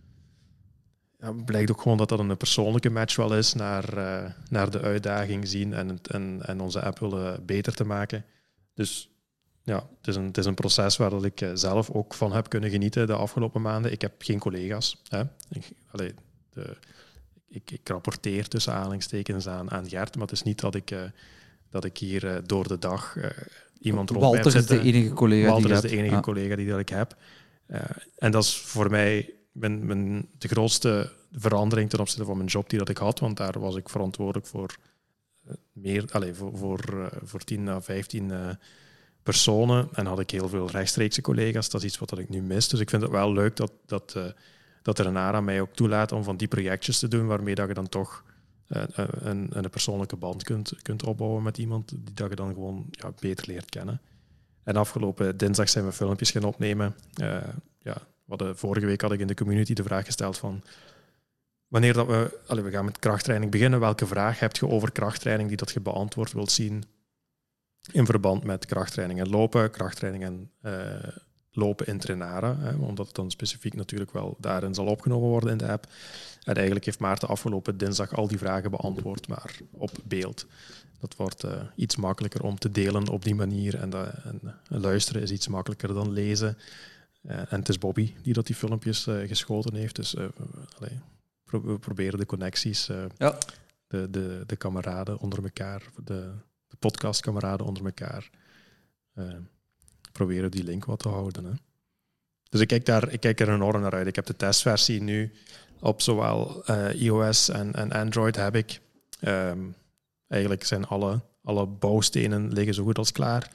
ja, blijkt ook gewoon dat dat een persoonlijke match wel is naar, uh, naar de uitdaging zien en, en, en onze app willen beter te maken. Dus ja, het is een, het is een proces waar dat ik zelf ook van heb kunnen genieten de afgelopen maanden. Ik heb geen collega's. Hè. Ik, allee, de, ik, ik rapporteer tussen aanhalingstekens aan, aan Gert, maar het is niet dat ik, uh, dat ik hier uh, door de dag uh, iemand rond Walter mij heb zitten. is de enige collega Walter die is de enige ja. collega die dat ik heb. Uh, en dat is voor mij mijn, mijn, de grootste verandering ten opzichte van mijn job die dat ik had, want daar was ik verantwoordelijk voor uh, meer, allez, voor, voor, uh, voor tien à vijftien uh, personen en had ik heel veel rechtstreekse collega's. Dat is iets wat dat ik nu mis. Dus ik vind het wel leuk dat, dat, uh, dat Renara mij ook toelaat om van die projectjes te doen waarmee dat je dan toch uh, een, een persoonlijke band kunt, kunt opbouwen met iemand die dat je dan gewoon ja, beter leert kennen. En afgelopen dinsdag zijn we filmpjes gaan opnemen. Uh, ja, wat de, vorige week had ik in de community de vraag gesteld van wanneer dat we, allez, we gaan met krachttraining beginnen, welke vraag heb je over krachttraining die dat je beantwoord wilt zien in verband met krachttraining en lopen, krachttraining en uh, lopen in Renara, hè, omdat het dan specifiek natuurlijk wel daarin zal opgenomen worden in de app. En eigenlijk heeft Maarten afgelopen dinsdag al die vragen beantwoord, maar op beeld. Dat wordt uh, iets makkelijker om te delen op die manier. En, dat, en luisteren is iets makkelijker dan lezen. Uh, en het is Bobby die dat die filmpjes uh, geschoten heeft. Dus uh, allee, pro- we proberen de connecties, uh, ja. de, de, de kameraden onder elkaar, de, de podcastkameraden onder elkaar, uh, proberen die link wat te houden. Hè. Dus ik kijk, daar, ik kijk er enorm naar uit. Ik heb de testversie nu op zowel uh, iOS en, en Android heb ik. Um, Eigenlijk zijn alle, alle bouwstenen liggen zo goed als klaar.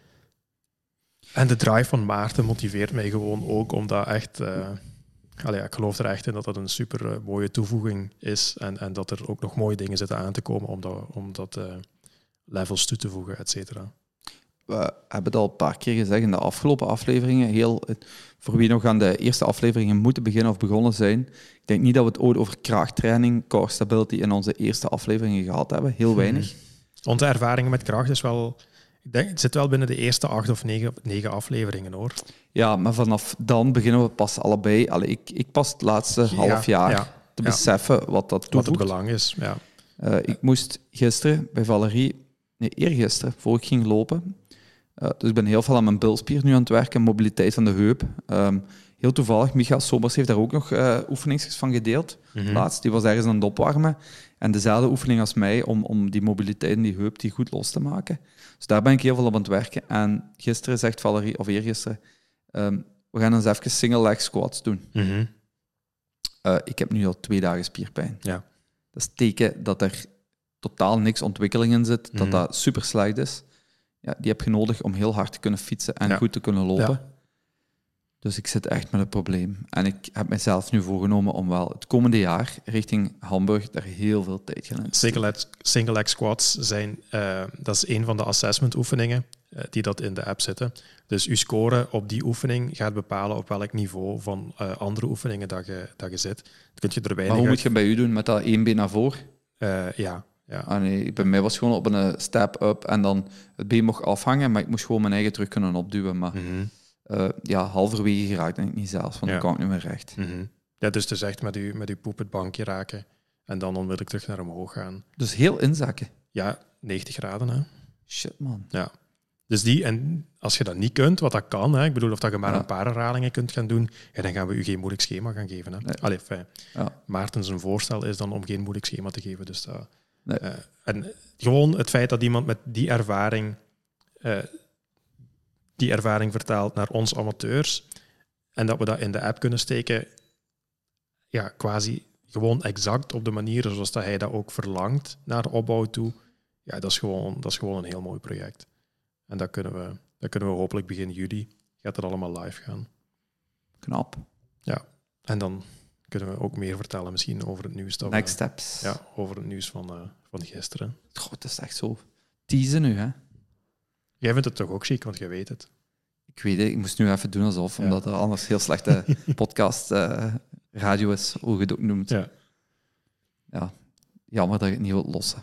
En de drive van Maarten motiveert mij gewoon ook, omdat echt... Uh, allee, ik geloof er echt in dat dat een super uh, mooie toevoeging is. En, en dat er ook nog mooie dingen zitten aan te komen om dat, om dat uh, levels toe te voegen, et cetera. We hebben het al een paar keer gezegd in de afgelopen afleveringen. Heel, voor wie nog aan de eerste afleveringen moeten beginnen of begonnen zijn. Ik denk niet dat we het ooit over krachttraining, core stability in onze eerste afleveringen gehad hebben. Heel weinig. Hmm. Onze ervaringen met kracht is wel... Ik denk, het zit wel binnen de eerste acht of negen, negen afleveringen, hoor. Ja, maar vanaf dan beginnen we pas allebei... Allee, ik, ik pas het laatste ja, half jaar ja, te ja. beseffen wat dat toevoegt. Wat het belang is, ja. Uh, ik moest gisteren bij Valerie... Nee, eergisteren, voor ik ging lopen... Uh, dus ik ben heel veel aan mijn bilspier nu aan het werken, mobiliteit van de heup. Um, heel toevallig, Michael Sobers heeft daar ook nog uh, oefeningen van gedeeld. Mm-hmm. Laatst, die was ergens aan het opwarmen. En dezelfde oefening als mij, om, om die mobiliteit en die heup die goed los te maken. Dus daar ben ik heel veel op aan het werken. En gisteren zegt Valerie, of eergisteren, um, we gaan eens even single leg squats doen. Mm-hmm. Uh, ik heb nu al twee dagen spierpijn. Ja. Dat is teken dat er totaal niks ontwikkeling in zit, mm-hmm. dat dat super slecht is. Ja, die heb je nodig om heel hard te kunnen fietsen en ja. goed te kunnen lopen. Ja. Dus ik zit echt met een probleem. En ik heb mezelf nu voorgenomen om wel het komende jaar richting Hamburg daar heel veel tijd gaan in. Single leg, single leg squats zijn, uh, dat is een van de assessment oefeningen uh, die dat in de app zitten. Dus uw score op die oefening gaat bepalen op welk niveau van uh, andere oefeningen dat je, dat je zit. Dat kun je er weinig maar hoe uit... moet je bij u doen? Met dat één been naar voren? Uh, ja. Ja. Ah, nee, bij mij was het gewoon op een step-up en dan het been mocht afhangen, maar ik moest gewoon mijn eigen terug kunnen opduwen. Maar mm-hmm. uh, ja, halverwege geraakt denk ik niet zelfs, want ja. dan kan ik niet meer recht. Mm-hmm. Ja, dus het is echt met uw, met uw poep het bankje raken en dan onmiddellijk terug naar omhoog gaan. Dus heel inzakken? Ja, negentig graden. Hè. Shit, man. Ja. Dus die, en als je dat niet kunt, wat dat kan, hè, ik bedoel, of dat je maar ja. een paar herhalingen kunt gaan doen, ja, dan gaan we u geen moeilijk schema gaan geven. Hè. Nee. Allee, fijn. Ja. Maarten zijn voorstel is dan om geen moeilijk schema te geven, dus dat... Nee. Uh, en gewoon het feit dat iemand met die ervaring uh, die ervaring vertaalt naar ons amateurs en dat we dat in de app kunnen steken, ja, quasi gewoon exact op de manier zoals dat hij dat ook verlangt naar de opbouw toe, ja, dat is gewoon, dat is gewoon een heel mooi project. En dat kunnen we, dat kunnen we hopelijk begin juli, gaat dat allemaal live gaan. Knap. Ja, en dan kunnen we ook meer vertellen misschien over het nieuws. Dat Next we, steps. Ja, over het nieuws van, uh, van gisteren. Goh, het is echt zo teasen nu, hè? Jij vindt het toch ook chic, want jij weet het. Ik weet het, ik moest nu even doen alsof, ja. omdat er anders heel slechte podcast uh, radio is, hoe je het ook noemt. Ja. Ja, jammer dat je het niet wilt lossen.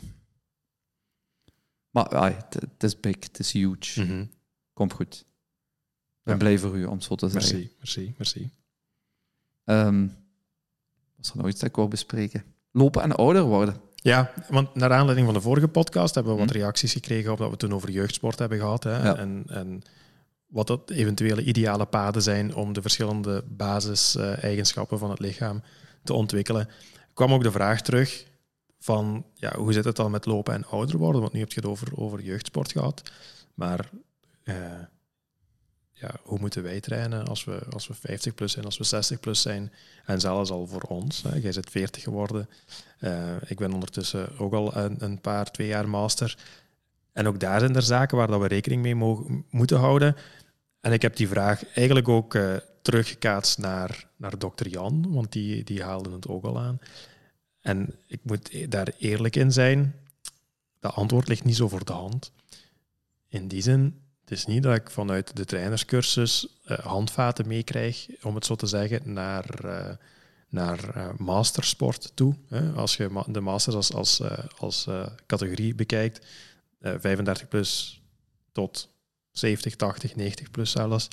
Maar ja, het, het is big, het is huge. Mm-hmm. Komt goed. Ik ben ja. blij voor u, om het zo te zeggen. Merci, merci, merci. Um, was er nog iets dat ik wou bespreken? Lopen en ouder worden. Ja, want naar aanleiding van de vorige podcast hebben we wat Hm. reacties gekregen op dat we toen over jeugdsport hebben gehad. Hè, Ja. en, en wat dat eventuele ideale paden zijn om de verschillende basiseigenschappen van het lichaam te ontwikkelen. Kwam ook de vraag terug van, ja, hoe zit het dan met lopen en ouder worden? Want nu heb je het over, over jeugdsport gehad. Maar uh, ja, hoe moeten wij trainen als we, als we vijftig plus zijn, als we zestig plus zijn? En zelfs al voor ons. Hè. Jij bent veertig geworden. Uh, ik ben ondertussen ook al een, een paar, twee jaar master. En ook daar zijn er zaken waar dat we rekening mee mogen, moeten houden. En ik heb die vraag eigenlijk ook uh, teruggekaatst naar, naar dokter Jan, want die, die haalde het ook al aan. En ik moet daar eerlijk in zijn, dat antwoord ligt niet zo voor de hand. In die zin, het is niet dat ik vanuit de trainerscursus uh, handvaten meekrijg, om het zo te zeggen, naar, uh, naar uh, mastersport toe. Hè. Als je ma- de masters als, als, uh, als uh, categorie bekijkt, uh, vijfendertig plus tot zeventig, tachtig, negentig plus zelfs.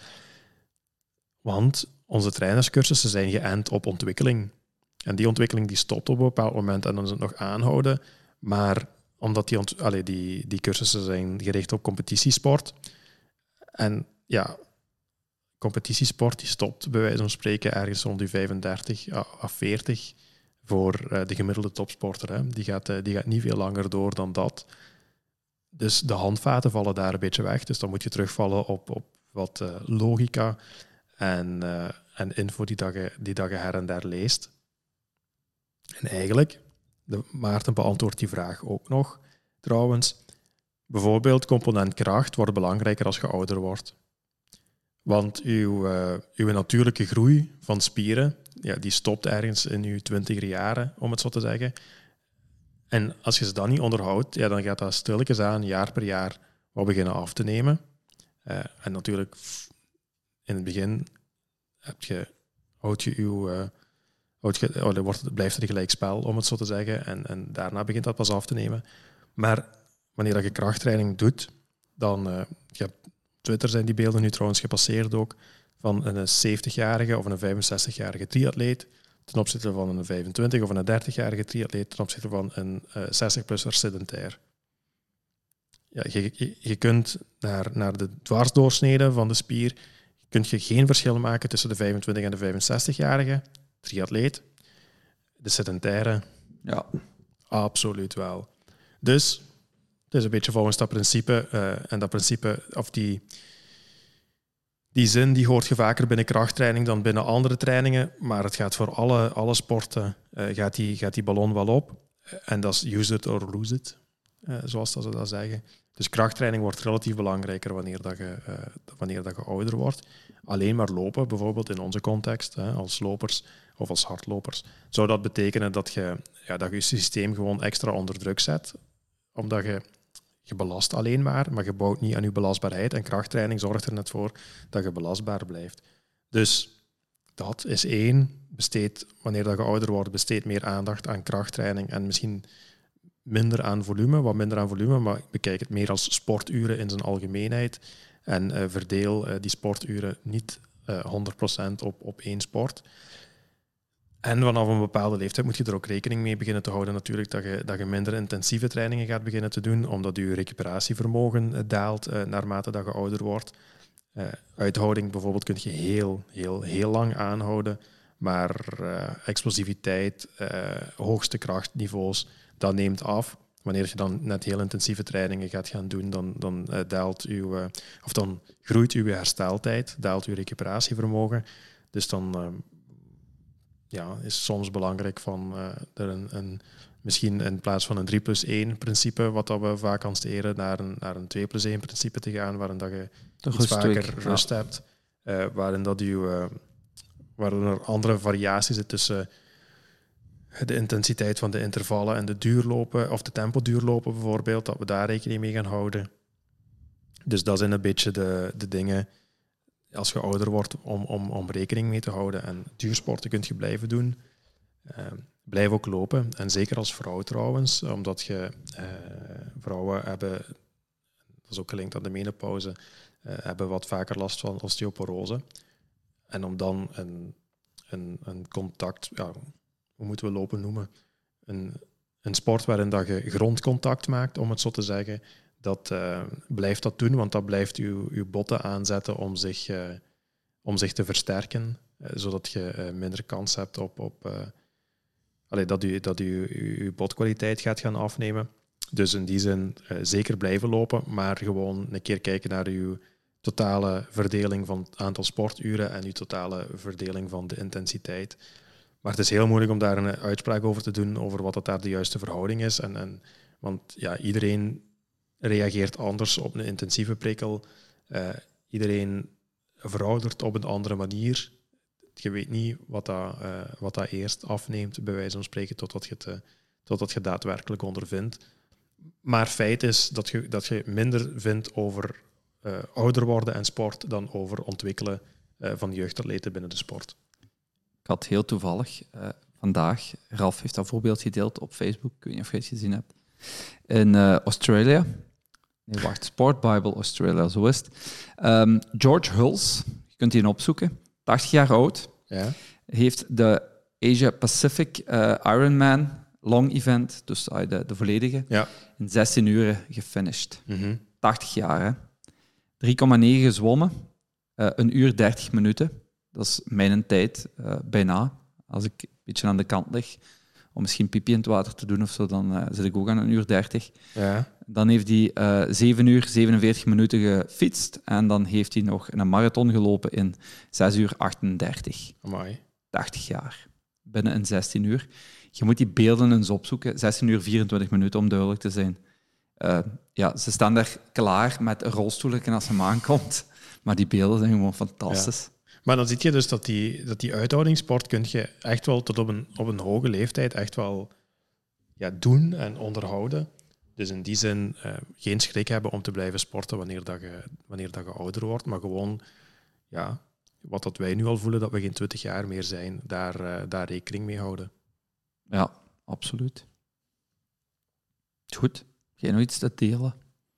Want onze trainerscursussen zijn geënt op ontwikkeling. En die ontwikkeling die stopt op een bepaald moment en dan is het nog aanhouden. Maar omdat die, ont- allee, die, die cursussen zijn gericht op competitiesport. En ja, competitiesport die stopt bij wijze van spreken ergens rond die vijfendertig à veertig voor uh, de gemiddelde topsporter. Hè. Die, gaat, uh, die gaat niet veel langer door dan dat. Dus de handvaten vallen daar een beetje weg. Dus dan moet je terugvallen op, op wat uh, logica en, uh, en info die dat, je, die dat je her en daar leest. En eigenlijk, de, Maarten beantwoordt die vraag ook nog, trouwens. Bijvoorbeeld component kracht wordt belangrijker als je ouder wordt. Want uw, uh, uw natuurlijke groei van spieren, ja, die stopt ergens in uw twintiger jaren, om het zo te zeggen. En als je ze dan niet onderhoudt, ja, dan gaat dat stilletjes aan, jaar per jaar, wat beginnen af te nemen. Uh, en natuurlijk, in het begin heb je, houd je uw... Uh, houd je, oh, wordt het, blijft het een gelijk spel, om het zo te zeggen. En, en daarna begint dat pas af te nemen. Maar wanneer dat je krachttraining doet, dan... Uh, je hebt, Twitter zijn die beelden nu trouwens gepasseerd ook, van een zeventigjarige of een vijfenzestigjarige triatleet ten opzichte van een vijfentwintig of een dertigjarige triatleet ten opzichte van een uh, zestig-plusser sedentair. Ja, je, je, je kunt naar, naar de dwarsdoorsnede van de spier kunt je geen verschil maken tussen de vijfentwintig en de vijfenzestigjarige triatleet. De sedentaire, ja, absoluut wel. Dus het is een beetje volgens dat principe, uh, en dat principe, of die, die zin, die hoort je vaker binnen krachttraining dan binnen andere trainingen, maar het gaat voor alle, alle sporten, uh, gaat, die, gaat die ballon wel op. En dat is use it or lose it, uh, zoals dat ze dat zeggen. Dus krachttraining wordt relatief belangrijker wanneer, dat je, uh, wanneer dat je ouder wordt. Alleen maar lopen, bijvoorbeeld in onze context, hè, als lopers of als hardlopers, zou dat betekenen dat je, ja, dat je je systeem gewoon extra onder druk zet, omdat je Je belast alleen maar, maar je bouwt niet aan je belastbaarheid. En krachttraining zorgt er net voor dat je belastbaar blijft. Dus dat is één. Besteed, wanneer dat je ouder wordt, besteed meer aandacht aan krachttraining en misschien minder aan volume, wat minder aan volume, maar bekijk het meer als sporturen in zijn algemeenheid. En uh, verdeel uh, die sporturen niet uh, honderd procent op, op één sport. En vanaf een bepaalde leeftijd moet je er ook rekening mee beginnen te houden natuurlijk dat je, dat je minder intensieve trainingen gaat beginnen te doen, omdat je recuperatievermogen daalt uh, naarmate dat je ouder wordt. Uh, uithouding bijvoorbeeld kun je heel, heel, heel lang aanhouden, maar uh, explosiviteit, uh, hoogste krachtniveaus, dat neemt af. Wanneer je dan net heel intensieve trainingen gaat gaan doen, dan, dan, uh, daalt uw, uh, of dan groeit uw hersteltijd, daalt uw recuperatievermogen. Dus dan... Uh, Ja, is soms belangrijk van uh, er een, een, misschien in plaats van een drie plus één principe, wat dat we vaak hanteren, naar een, naar een twee plus één principe te gaan, waarin dat je de iets vaker ja. rust hebt, uh, waarin, dat u, uh, waarin er andere variaties zit tussen de intensiteit van de intervallen en de duurlopen, of de tempo-duurlopen bijvoorbeeld, dat we daar rekening mee gaan houden. Dus dat zijn een beetje de, de dingen... Als je ouder wordt, om, om, om rekening mee te houden. En duursporten kun je blijven doen. Uh, blijf ook lopen. En zeker als vrouw trouwens, omdat je uh, vrouwen hebben, dat is ook gelinkt aan de menopauze, uh, hebben wat vaker last van osteoporose. En om dan een, een, een contact, ja, hoe moeten we lopen noemen? Een, een sport waarin dat je grondcontact maakt, om het zo te zeggen, dat uh, blijft dat doen, want dat blijft je, je botten aanzetten om zich, uh, om zich te versterken, uh, zodat je uh, minder kans hebt op, op uh, allee, dat je dat je, je, je botkwaliteit gaat gaan afnemen. Dus in die zin uh, zeker blijven lopen, maar gewoon een keer kijken naar je totale verdeling van het aantal sporturen en je totale verdeling van de intensiteit. Maar het is heel moeilijk om daar een uitspraak over te doen, over wat dat daar de juiste verhouding is. En, en, want ja, iedereen reageert anders op een intensieve prikkel. Uh, iedereen veroudert op een andere manier. Je weet niet wat dat, uh, wat dat eerst afneemt, bij wijze van spreken, totdat je het, uh, totdat je daadwerkelijk ondervindt. Maar feit is dat je, dat je minder vindt over uh, ouder worden en sport dan over ontwikkelen uh, van jeugdatleten binnen de sport. Ik had heel toevallig uh, vandaag, Ralf heeft dat voorbeeld gedeeld op Facebook, ik weet niet of je het gezien hebt, in uh, Australië. Nee, wacht, Sport Bible Australia, zo is het. Um, George Hulse, je kunt die opzoeken, tachtig jaar oud, ja. heeft de Asia Pacific uh, Ironman long event, dus uh, de, de volledige, ja. in zestien uur gefinished. Mm-hmm. tachtig jaar, hè. drie komma negen gezwommen, uh, een uur dertig minuten. Dat is mijn tijd, uh, bijna. Als ik een beetje aan de kant lig, om misschien pipi in het water te doen of zo, dan uh, zit ik ook aan een uur dertig. Ja. Dan heeft hij uh, zeven uur zevenenveertig minuten gefietst en dan heeft hij nog een marathon gelopen in zes uur achtendertig. Amai. tachtig jaar. Binnen een zestien uur. Je moet die beelden eens opzoeken. zestien uur vierentwintig minuten, om duidelijk te zijn. Uh, ja, ze staan daar klaar met een rolstoeletje als ze aankomt. Maar die beelden zijn gewoon fantastisch. Ja. Maar dan zie je dus dat die, dat die uithoudingssport kun je echt wel tot op een, op een hoge leeftijd echt wel ja, doen en onderhouden. Dus in die zin uh, geen schrik hebben om te blijven sporten wanneer, dat je, wanneer dat je ouder wordt. Maar gewoon, ja, wat dat wij nu al voelen, dat we geen twintig jaar meer zijn, daar, uh, daar rekening mee houden. Ja, absoluut. Goed. Geen nog iets te delen?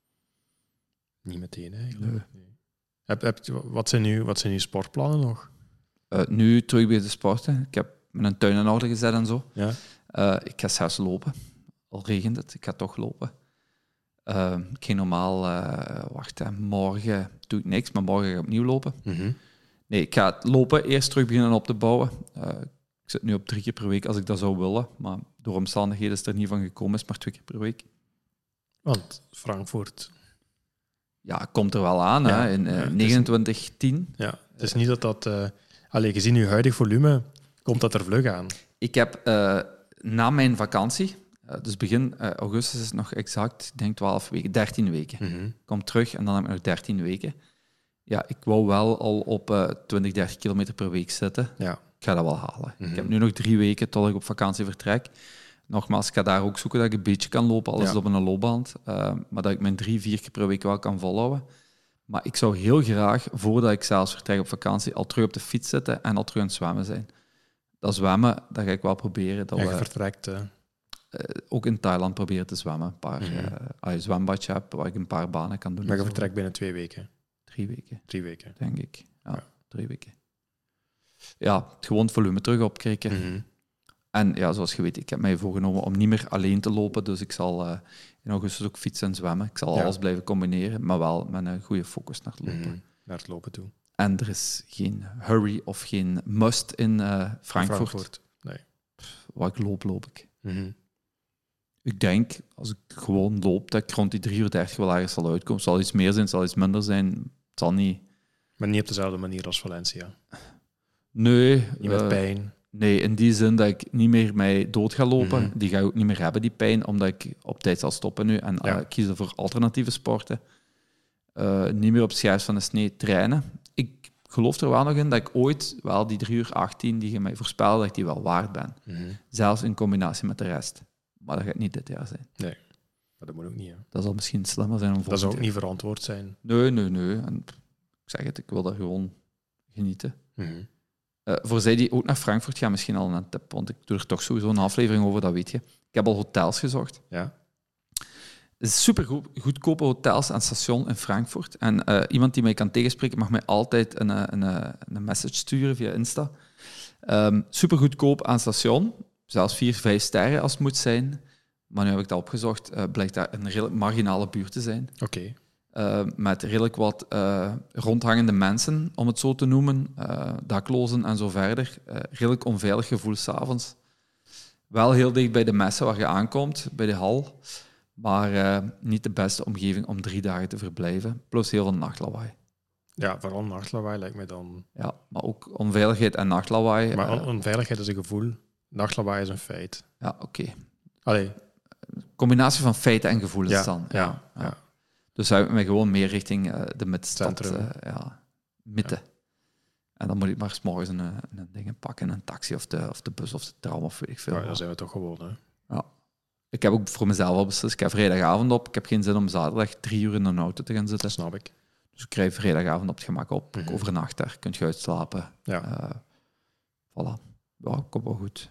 Niet meteen, eigenlijk. Nee. Nee. Heb, heb, wat, zijn uw, wat zijn uw sportplannen nog? Uh, nu terug bij de sporten. Ik heb mijn tuin in orde gezet en zo. Ja. Uh, ik ga zelfs lopen. Al regent het, ik ga toch lopen. Uh, ik ging normaal... Uh, wacht, hè, morgen doe ik niks, maar morgen ga ik opnieuw lopen. Mm-hmm. Nee, ik ga lopen eerst terug beginnen op te bouwen. Uh, ik zit nu op drie keer per week als ik dat zou willen. Maar door omstandigheden is het er niet van gekomen, is maar twee keer per week. Want Frankfurt... Ja, komt er wel aan, ja, hè, in uh, ja, negenentwintig tien. Ja, het is niet dat dat... Uh, allee, gezien uw huidig volume, komt dat er vlug aan. Ik heb uh, na mijn vakantie, uh, dus begin uh, augustus is het nog exact, ik denk twaalf weken, dertien weken. Mm-hmm. Ik kom terug en dan heb ik nog dertien weken. Ja, ik wou wel al op uh, twintig, dertig kilometer per week zitten. Ja. Ik ga dat wel halen. Mm-hmm. Ik heb nu nog drie weken tot ik op vakantie vertrek. Nogmaals, ik ga daar ook zoeken dat ik een beetje kan lopen, alles ja. op een loopband. Uh, maar dat ik mijn drie, vier keer per week wel kan volhouden. Maar ik zou heel graag, voordat ik zelfs vertrek op vakantie, al terug op de fiets zitten en al terug aan het zwemmen zijn. Dat zwemmen, dat ga ik wel proberen. Dat en je we, vertrekt... Uh... Uh, ook in Thailand proberen te zwemmen. Een paar mm-hmm. uh, een zwembadje heb waar ik een paar banen kan doen. Maar je vertrekt binnen twee weken? Drie weken. Drie weken. Denk ik. Ja, ja. drie weken. Ja, het gewoon het volume terug opkrikken. Mm-hmm. En ja, zoals je weet, ik heb mij voorgenomen om niet meer alleen te lopen, dus ik zal uh, in augustus ook fietsen en zwemmen. Ik zal ja. alles blijven combineren, maar wel met een goede focus naar het lopen. Mm-hmm. Naar het lopen toe. En er is geen hurry of geen must in uh, Frankfurt. Frankfurt. Nee. Pff, waar ik loop, loop ik. Mm-hmm. Ik denk, als ik gewoon loop, dat ik rond die drie uur dertig wel ergens zal uitkomen. Het zal iets meer zijn, het zal iets minder zijn. Het zal niet... Maar niet op dezelfde manier als Valencia? Nee. Niet met uh, pijn? Nee, in die zin dat ik niet meer mij dood ga lopen. Mm-hmm. Die ga ik ook niet meer hebben, die pijn, omdat ik op tijd zal stoppen nu en ja. uh, kiezen voor alternatieve sporten. Uh, niet meer op het scherpst van de snee trainen. Ik geloof er wel nog in dat ik ooit wel die drie uur achttien die je mij voorspelde, dat ik die wel waard ben. Mm-hmm. Zelfs in combinatie met de rest. Maar dat gaat niet dit jaar zijn. Nee, maar dat moet ook niet. Hè. Dat zal misschien slimmer zijn om Dat zou ook niet verantwoord zijn. Nee, nee, nee. En, ik zeg het, ik wil daar gewoon genieten. Mm-hmm. Uh, voor zij die ook naar Frankfurt gaan, misschien al een tip, want ik doe er toch sowieso een aflevering over, dat weet je. Ik heb al hotels gezocht. Ja. Super goed, goedkope hotels aan het station in Frankfurt. En uh, iemand die mij kan tegenspreken mag mij altijd een, een, een message sturen via Insta. Um, super goedkoop aan het station. Zelfs vier, vijf sterren als het moet zijn. maar nu heb ik dat opgezocht, uh, blijkt dat een redelijk marginale buurt te zijn. Oké. Okay. Uh, met redelijk wat uh, rondhangende mensen, om het zo te noemen, uh, daklozen en zo verder. Uh, redelijk onveilig gevoel 's avonds. Wel heel dicht bij de messen waar je aankomt, bij de hal, maar uh, niet de beste omgeving om drie dagen te verblijven. Plus heel veel nachtlawaai. Ja, vooral nachtlawaai lijkt me dan... Ja, maar ook onveiligheid en nachtlawaai. Maar uh, onveiligheid is een gevoel, nachtlawaai is een feit. Ja, oké. Okay. Allee. Combinatie van feiten en gevoelens ja, dan. Ja, ja. ja. ja. Dus zou ik me gewoon meer richting uh, de midstad, uh, ja, midden. Ja. En dan moet ik maar 's morgens een, een ding pakken, een taxi of de, of de bus of de tram of weet ik veel. Ja, daar zijn we toch gewoon, hè. Ja. Ik heb ook voor mezelf al beslist, ik heb vrijdagavond op, ik heb geen zin om zaterdag drie uur in een auto te gaan zitten. Dat snap ik. Dus ik krijg vrijdagavond op het gemak op, mm-hmm. ik overnacht daar, kun je uitslapen. Ja. Uh, voilà. Ja, komt wel goed.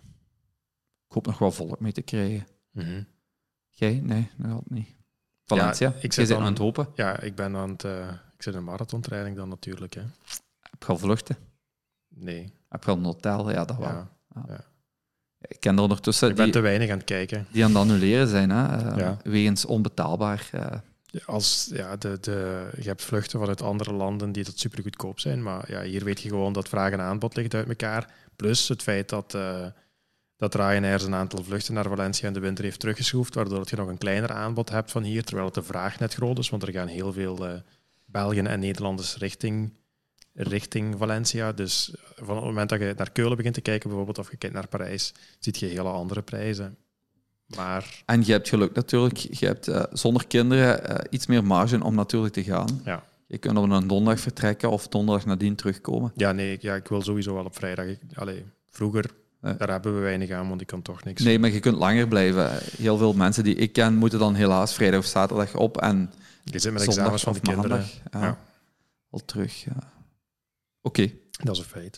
Ik hoop nog wel volk mee te krijgen. Mm-hmm. Jij? Nee, dat gaat niet. Valencia, ja, ik jij zit aan het hopen? Ja, ik ben aan het... Uh, ik zit in een marathontraining dan natuurlijk, hè. Heb je al vluchten? Nee. Heb je al een hotel? Ja, dat wel. Ja, ja. Ja. Ik ken er ondertussen... Ik ben die, te weinig aan het kijken. Die aan het annuleren zijn, hè. Uh, ja. Wegens onbetaalbaar. Uh. Ja, als, ja, de, de, je hebt vluchten vanuit andere landen die dat super goedkoop zijn, maar ja, hier weet je gewoon dat vraag en aanbod ligt uit elkaar. Plus het feit dat... Uh, dat Ryanair een aantal vluchten naar Valencia in de winter heeft teruggeschroefd, waardoor dat je nog een kleiner aanbod hebt van hier, terwijl het de vraag net groot is, want er gaan heel veel uh, Belgen en Nederlanders richting, richting Valencia. Dus van het moment dat je naar Keulen begint te kijken, bijvoorbeeld, of je kijkt naar Parijs, zie je hele andere prijzen. Maar... En je hebt geluk natuurlijk. Je hebt uh, zonder kinderen uh, iets meer marge om natuurlijk te gaan. Ja. Je kunt op een donderdag vertrekken of donderdag nadien terugkomen. Ja, nee, ja, ik wil sowieso wel op vrijdag. Ik, allee, vroeger... Nee. Daar hebben we weinig aan, want ik kan toch niks. Nee, maar je kunt langer blijven. Heel veel mensen die ik ken, moeten dan helaas vrijdag of zaterdag op en je zit met examens van de kinderen. Maandag, ja, ja. Al terug, ja. Oké. Okay. Dat is een feit.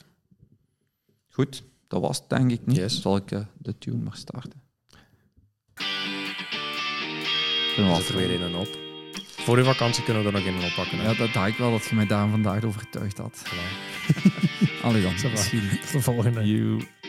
Goed, dat was het denk ik niet. Yes. Zal ik uh, de tune maar starten. Er zit er weer in en op. Voor uw vakantie kunnen we er nog in en oppakken. Hè? Ja, dat dacht ik wel dat je mij daar vandaag overtuigd had. Voilà. Allee dan, misschien. Tot de volgende. You.